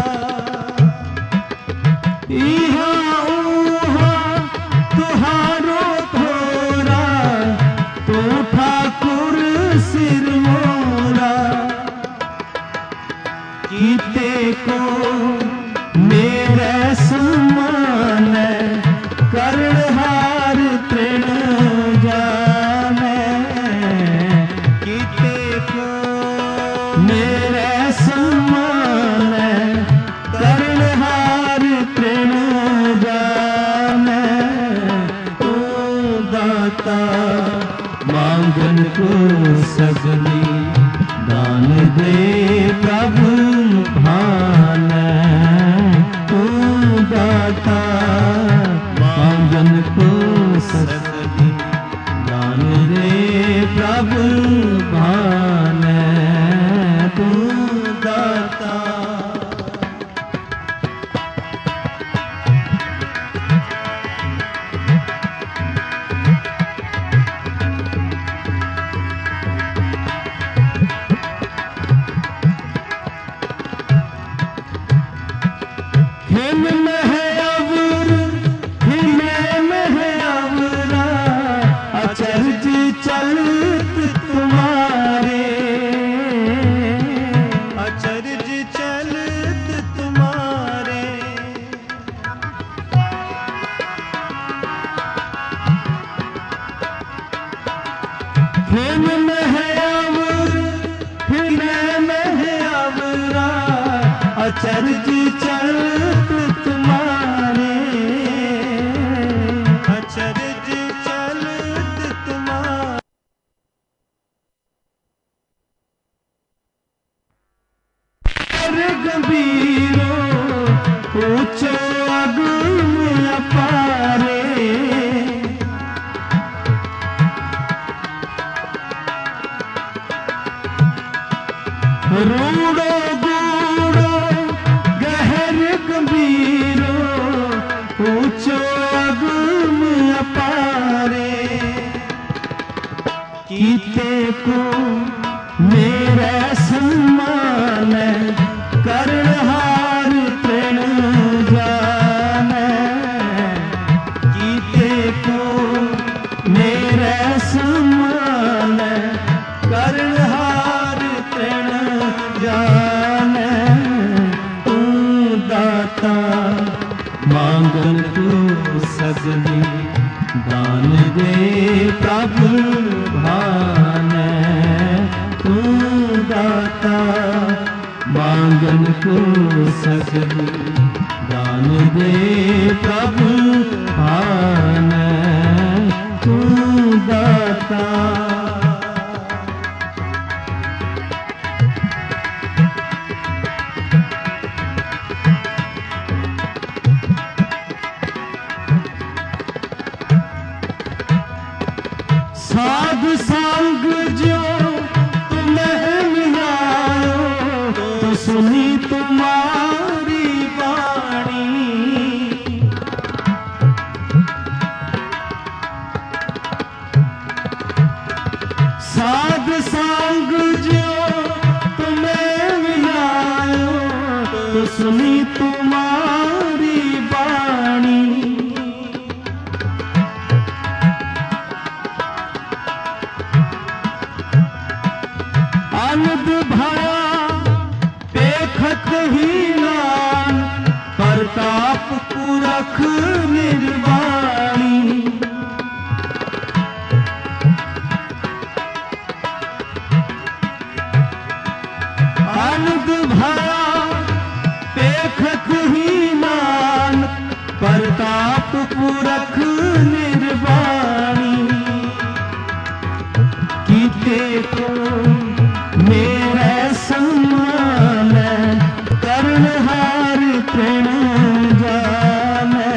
Speaker 1: इहा उहा तुहारो थोरा तू ठाकुर सिर मोरा कीते को मेरे समान करनहार तृण जाने कीते को मेरे समान करनहार तृण जाने तू दाता मांगन को सगली दान दे प्रभु भान तू दाता मांगन को सगली दान दे प्रभु भान तू दाता। हिम में है अवर हिमे में है अवरा अचरज चलत तुम्हारे अचरज चलत तुम्हारे हिम में है अवर हिमे में है अवरा अचरज चलत तुम्हारे अचरज चलत तुम्हारे गंभीरो ऊंचो अगुम अपारे रूड़ो गूड़ो गहर गंभीरो ऊंचो अगुम अपारे कीते को मेरा सम्मान करनहार तृण जाने कीते को मेरा सम्मान करनहार तृण जाने तू दाता मांगन को सगली दान दे प्रभु भान तू दाता मांगन को सगली दान दे प्रभु भान तू दाता। तो सुनी तुम्हारी वाणी। साध सांग जो तुम्हें मिलायो, तो सुनी तुम्हारी वाणी। आनंद भया देखत ही नान, प्रताप पुरख निर्वाणी। आनंद भया देखत ही नान, प्रताप पुरख निर्वाणी। कीते को मेरा सम्मान, कर्णहार तृण जाने।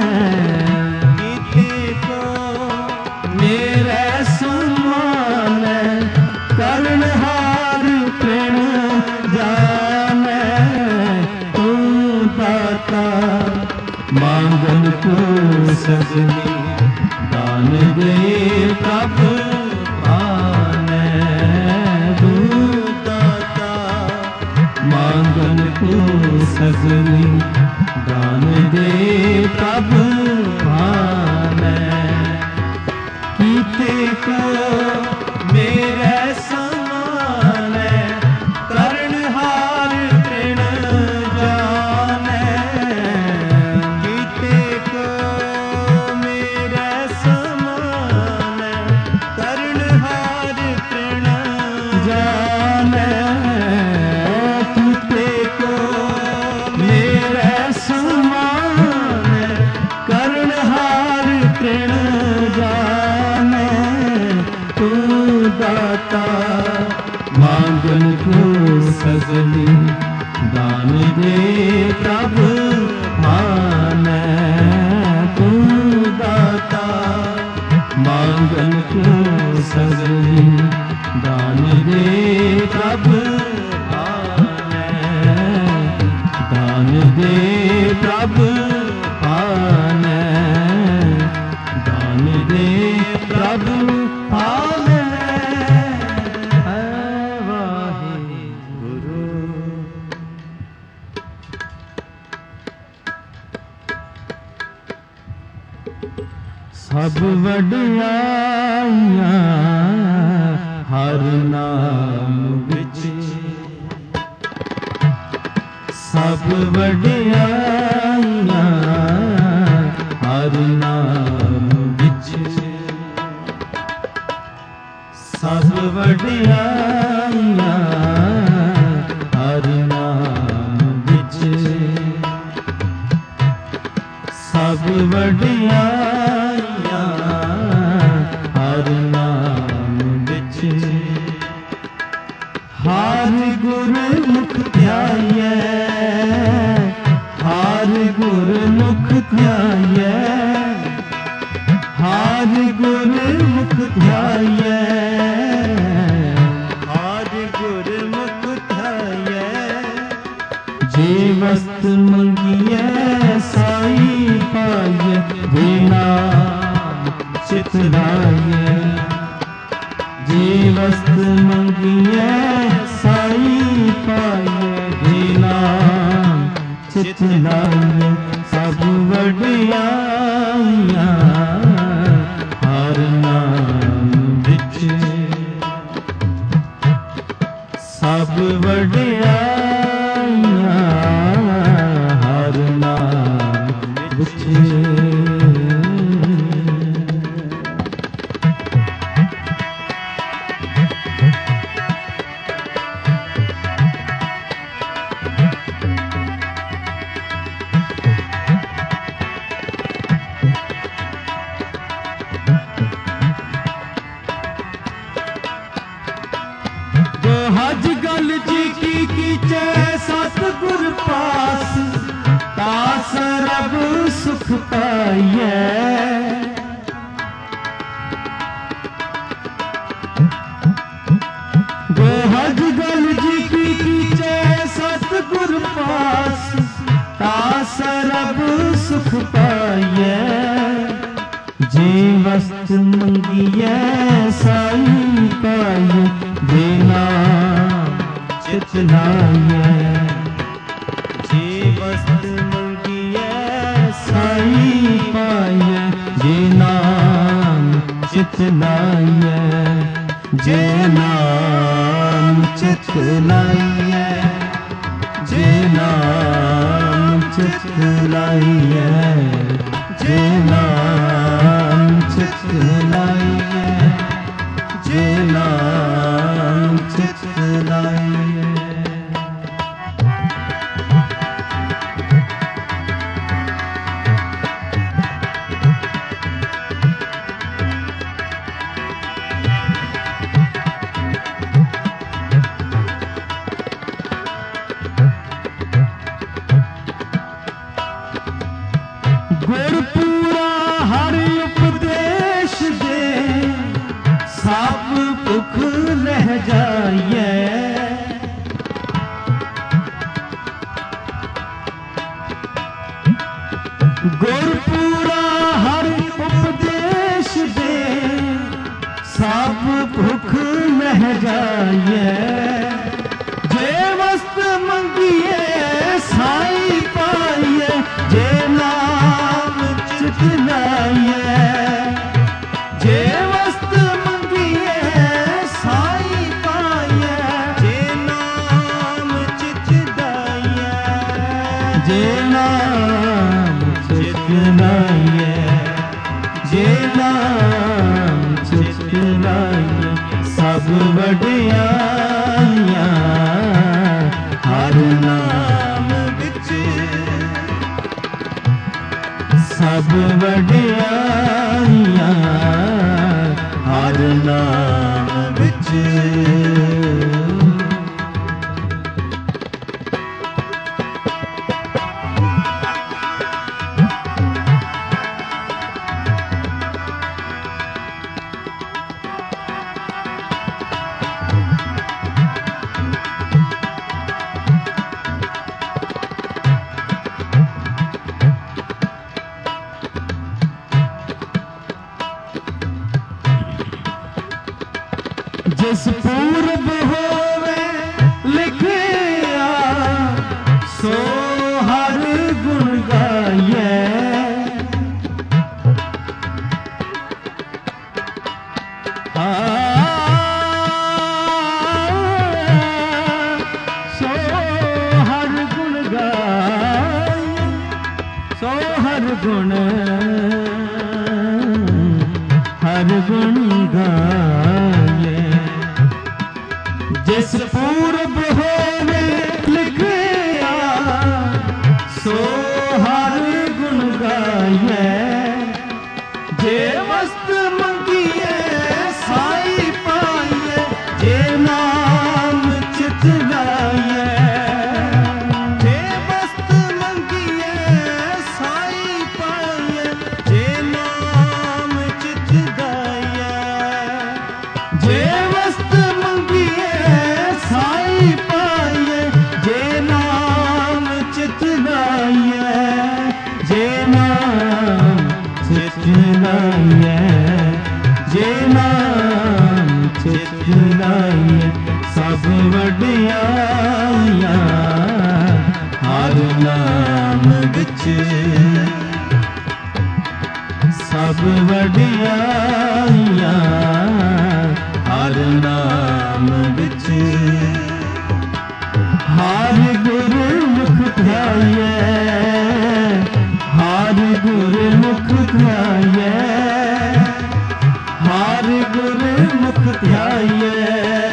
Speaker 1: कीते को मेरा सम्मान, कर्णहार तृण जाने। तू दाता मांगन को सजनी, दान दे प्रभु पाने। तू दाता मांगन को सजनी, दान दे प्रभु पाने। कीते को मेरे समान, कर्णहार तृण जाने। कीते को मेरे समान, कर्णहार तृण जाने। कीते को मेरे समान, कर्णहार तृण जाने। तू दाता मांगन को सजनी, दान दे प्रभु पाने। तू दाता मांगन को सजनी, दान दे प्रभु पाने। दान दे प्रभु पाने, दान दे प्रभु पाने। वाहिगुरु। सब वडियाइयां हर नाम विच, सब वडियाइयां हर नाम विच। सब वडियाइयां हर नाम विच। सब वडियाइयां हर नाम विच। हार गुरमुख ध्याये, हार गुरमुख ध्याये। हार गुरमुख ध्याये, हार गुरमुख ध्याये। जे वस्त मंगिए साई पाइए, बिना चित लाए। जे वस्त मंगिए साई पाइए, बिना चित लाए। सब वडियाइयां हर नाम विच। सब वडियाइयां हर नाम विच। हज गल जी की कीचे चितलाइए।
Speaker 2: जे वस्त मंगिए
Speaker 1: साई पाइए, जे नाम चितलाइए, जे नाम चितलाइए, जे नाम चितलाइए, जे नाम चितलाइए, जे नाम चितलाइए। गुरपूरा हर उपदेश दे, सब भुख लह जाइए। गुरपूरा हर उपदेश दे, सब भुख लह जाइए। जे वस्त मंगिए साई पाइए, जे नाम चितलाइए, जे वस्त मंगिए साई पाइए,
Speaker 2: जे नाम चितलाइए,
Speaker 1: जे नाम चितलाइए, जे नाम चितलाइए। सब वडियाइयां हर नाम
Speaker 2: विच,
Speaker 1: सब वडियाइयां हर नाम विच। जिस पूरब होवे लिखिया, सो हर गुण गाइए। सो हर गुण गाइए, सो हर गुण, हर गुण गाइए। जिस पूरब होवे लिखिया, सो हर गुण गाइए। जे वस्त मंगिए साई पाइए, जे नाम चितलाइए,
Speaker 2: जे वस्त मंगिए साई पाइए, जे नाम चितलाइए,
Speaker 1: जे वस्त मंगिए साई पाइए, जे नाम चितलाइए, जे नाम चितलाइए, जे नाम चितलाइए। सब वडियाइयां हर नाम विच, सब वडियाइयां हर नाम विच। हर गुरमुख ध्याइए, हर गुरमुख ध्याइए, हर गुरमुख ध्याइए,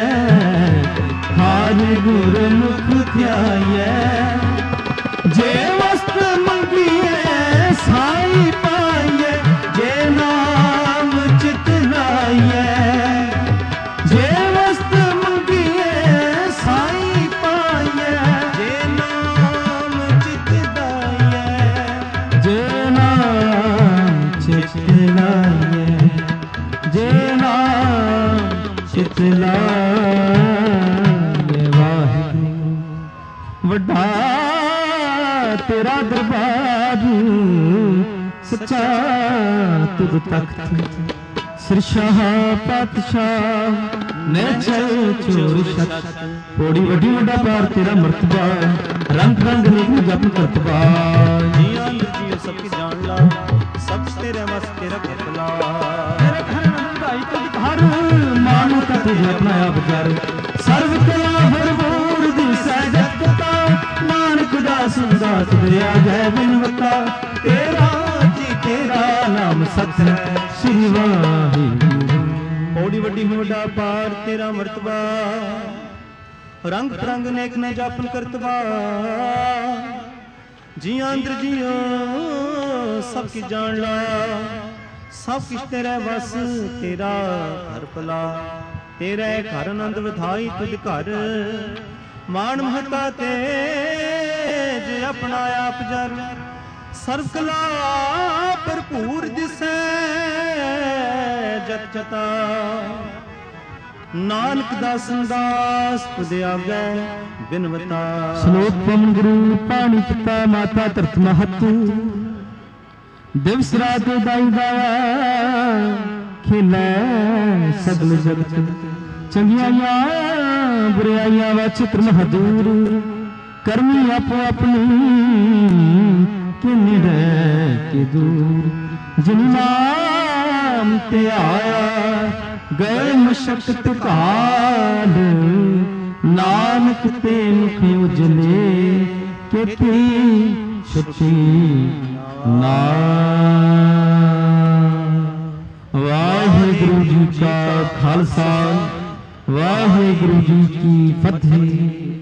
Speaker 1: हर गुरमुख ध्याइए। जे वस्त मंगिए साई पाइए, जे नाम चितलाइए, जे वस्त मंगिए साई पाइए,
Speaker 2: जे नाम चितलाइए,
Speaker 1: जे नाम चितलाइए, जे नाम चितलाइए। वाहिगुरू वड्डा तेरा दरबार, सच्चा तुग तख्त, सिर शाह पातशाह निश्चय चोर सत पौड़ी वड्डी वड्डा पार तेरा मर्तबा रंग रंग नेक जप करतबा
Speaker 2: जिया जियो सबकी जान ला सब तेरे वस तेरा करतला
Speaker 1: तेरे घर नंदाई तुझ घर मानो का तुझे अपना आप कर सर्व कला भरपूर दिसै जगता नानक दास दास दया जय बिनवता तेरा जी तेरा नाम सत है श्री वाहिगुरू
Speaker 2: पौड़ी वड्डी वड्डा पार तेरा मर्तबा रंग रंग नेक न जापन करतबा जिया अंदर जियो सबकी जान ला सब किश तेरे वस तेरा घर भला तेरे घर आनंद विधाई तुझ घर मान महता तेज अपना आप जर सर्व कला भरपूर दिसै जत जता नानक दासन दास तुझ आगे बिनवता
Speaker 1: श्लोक पवन गुरु पानी पिता माता तरत महत दिवस रात दाई दाया खेलै सगल जगत चंगियाइयां बुराइयां वा चित्र महदूर करनी आपो अपनी किन्नी रह के दूर जिन नाम ते आया गए मशक्कत काल नानक ते मुख उजले केती छुट्टी नाम वाहिगुरु जी का खालसा वाहिगुरु जी की फतेह।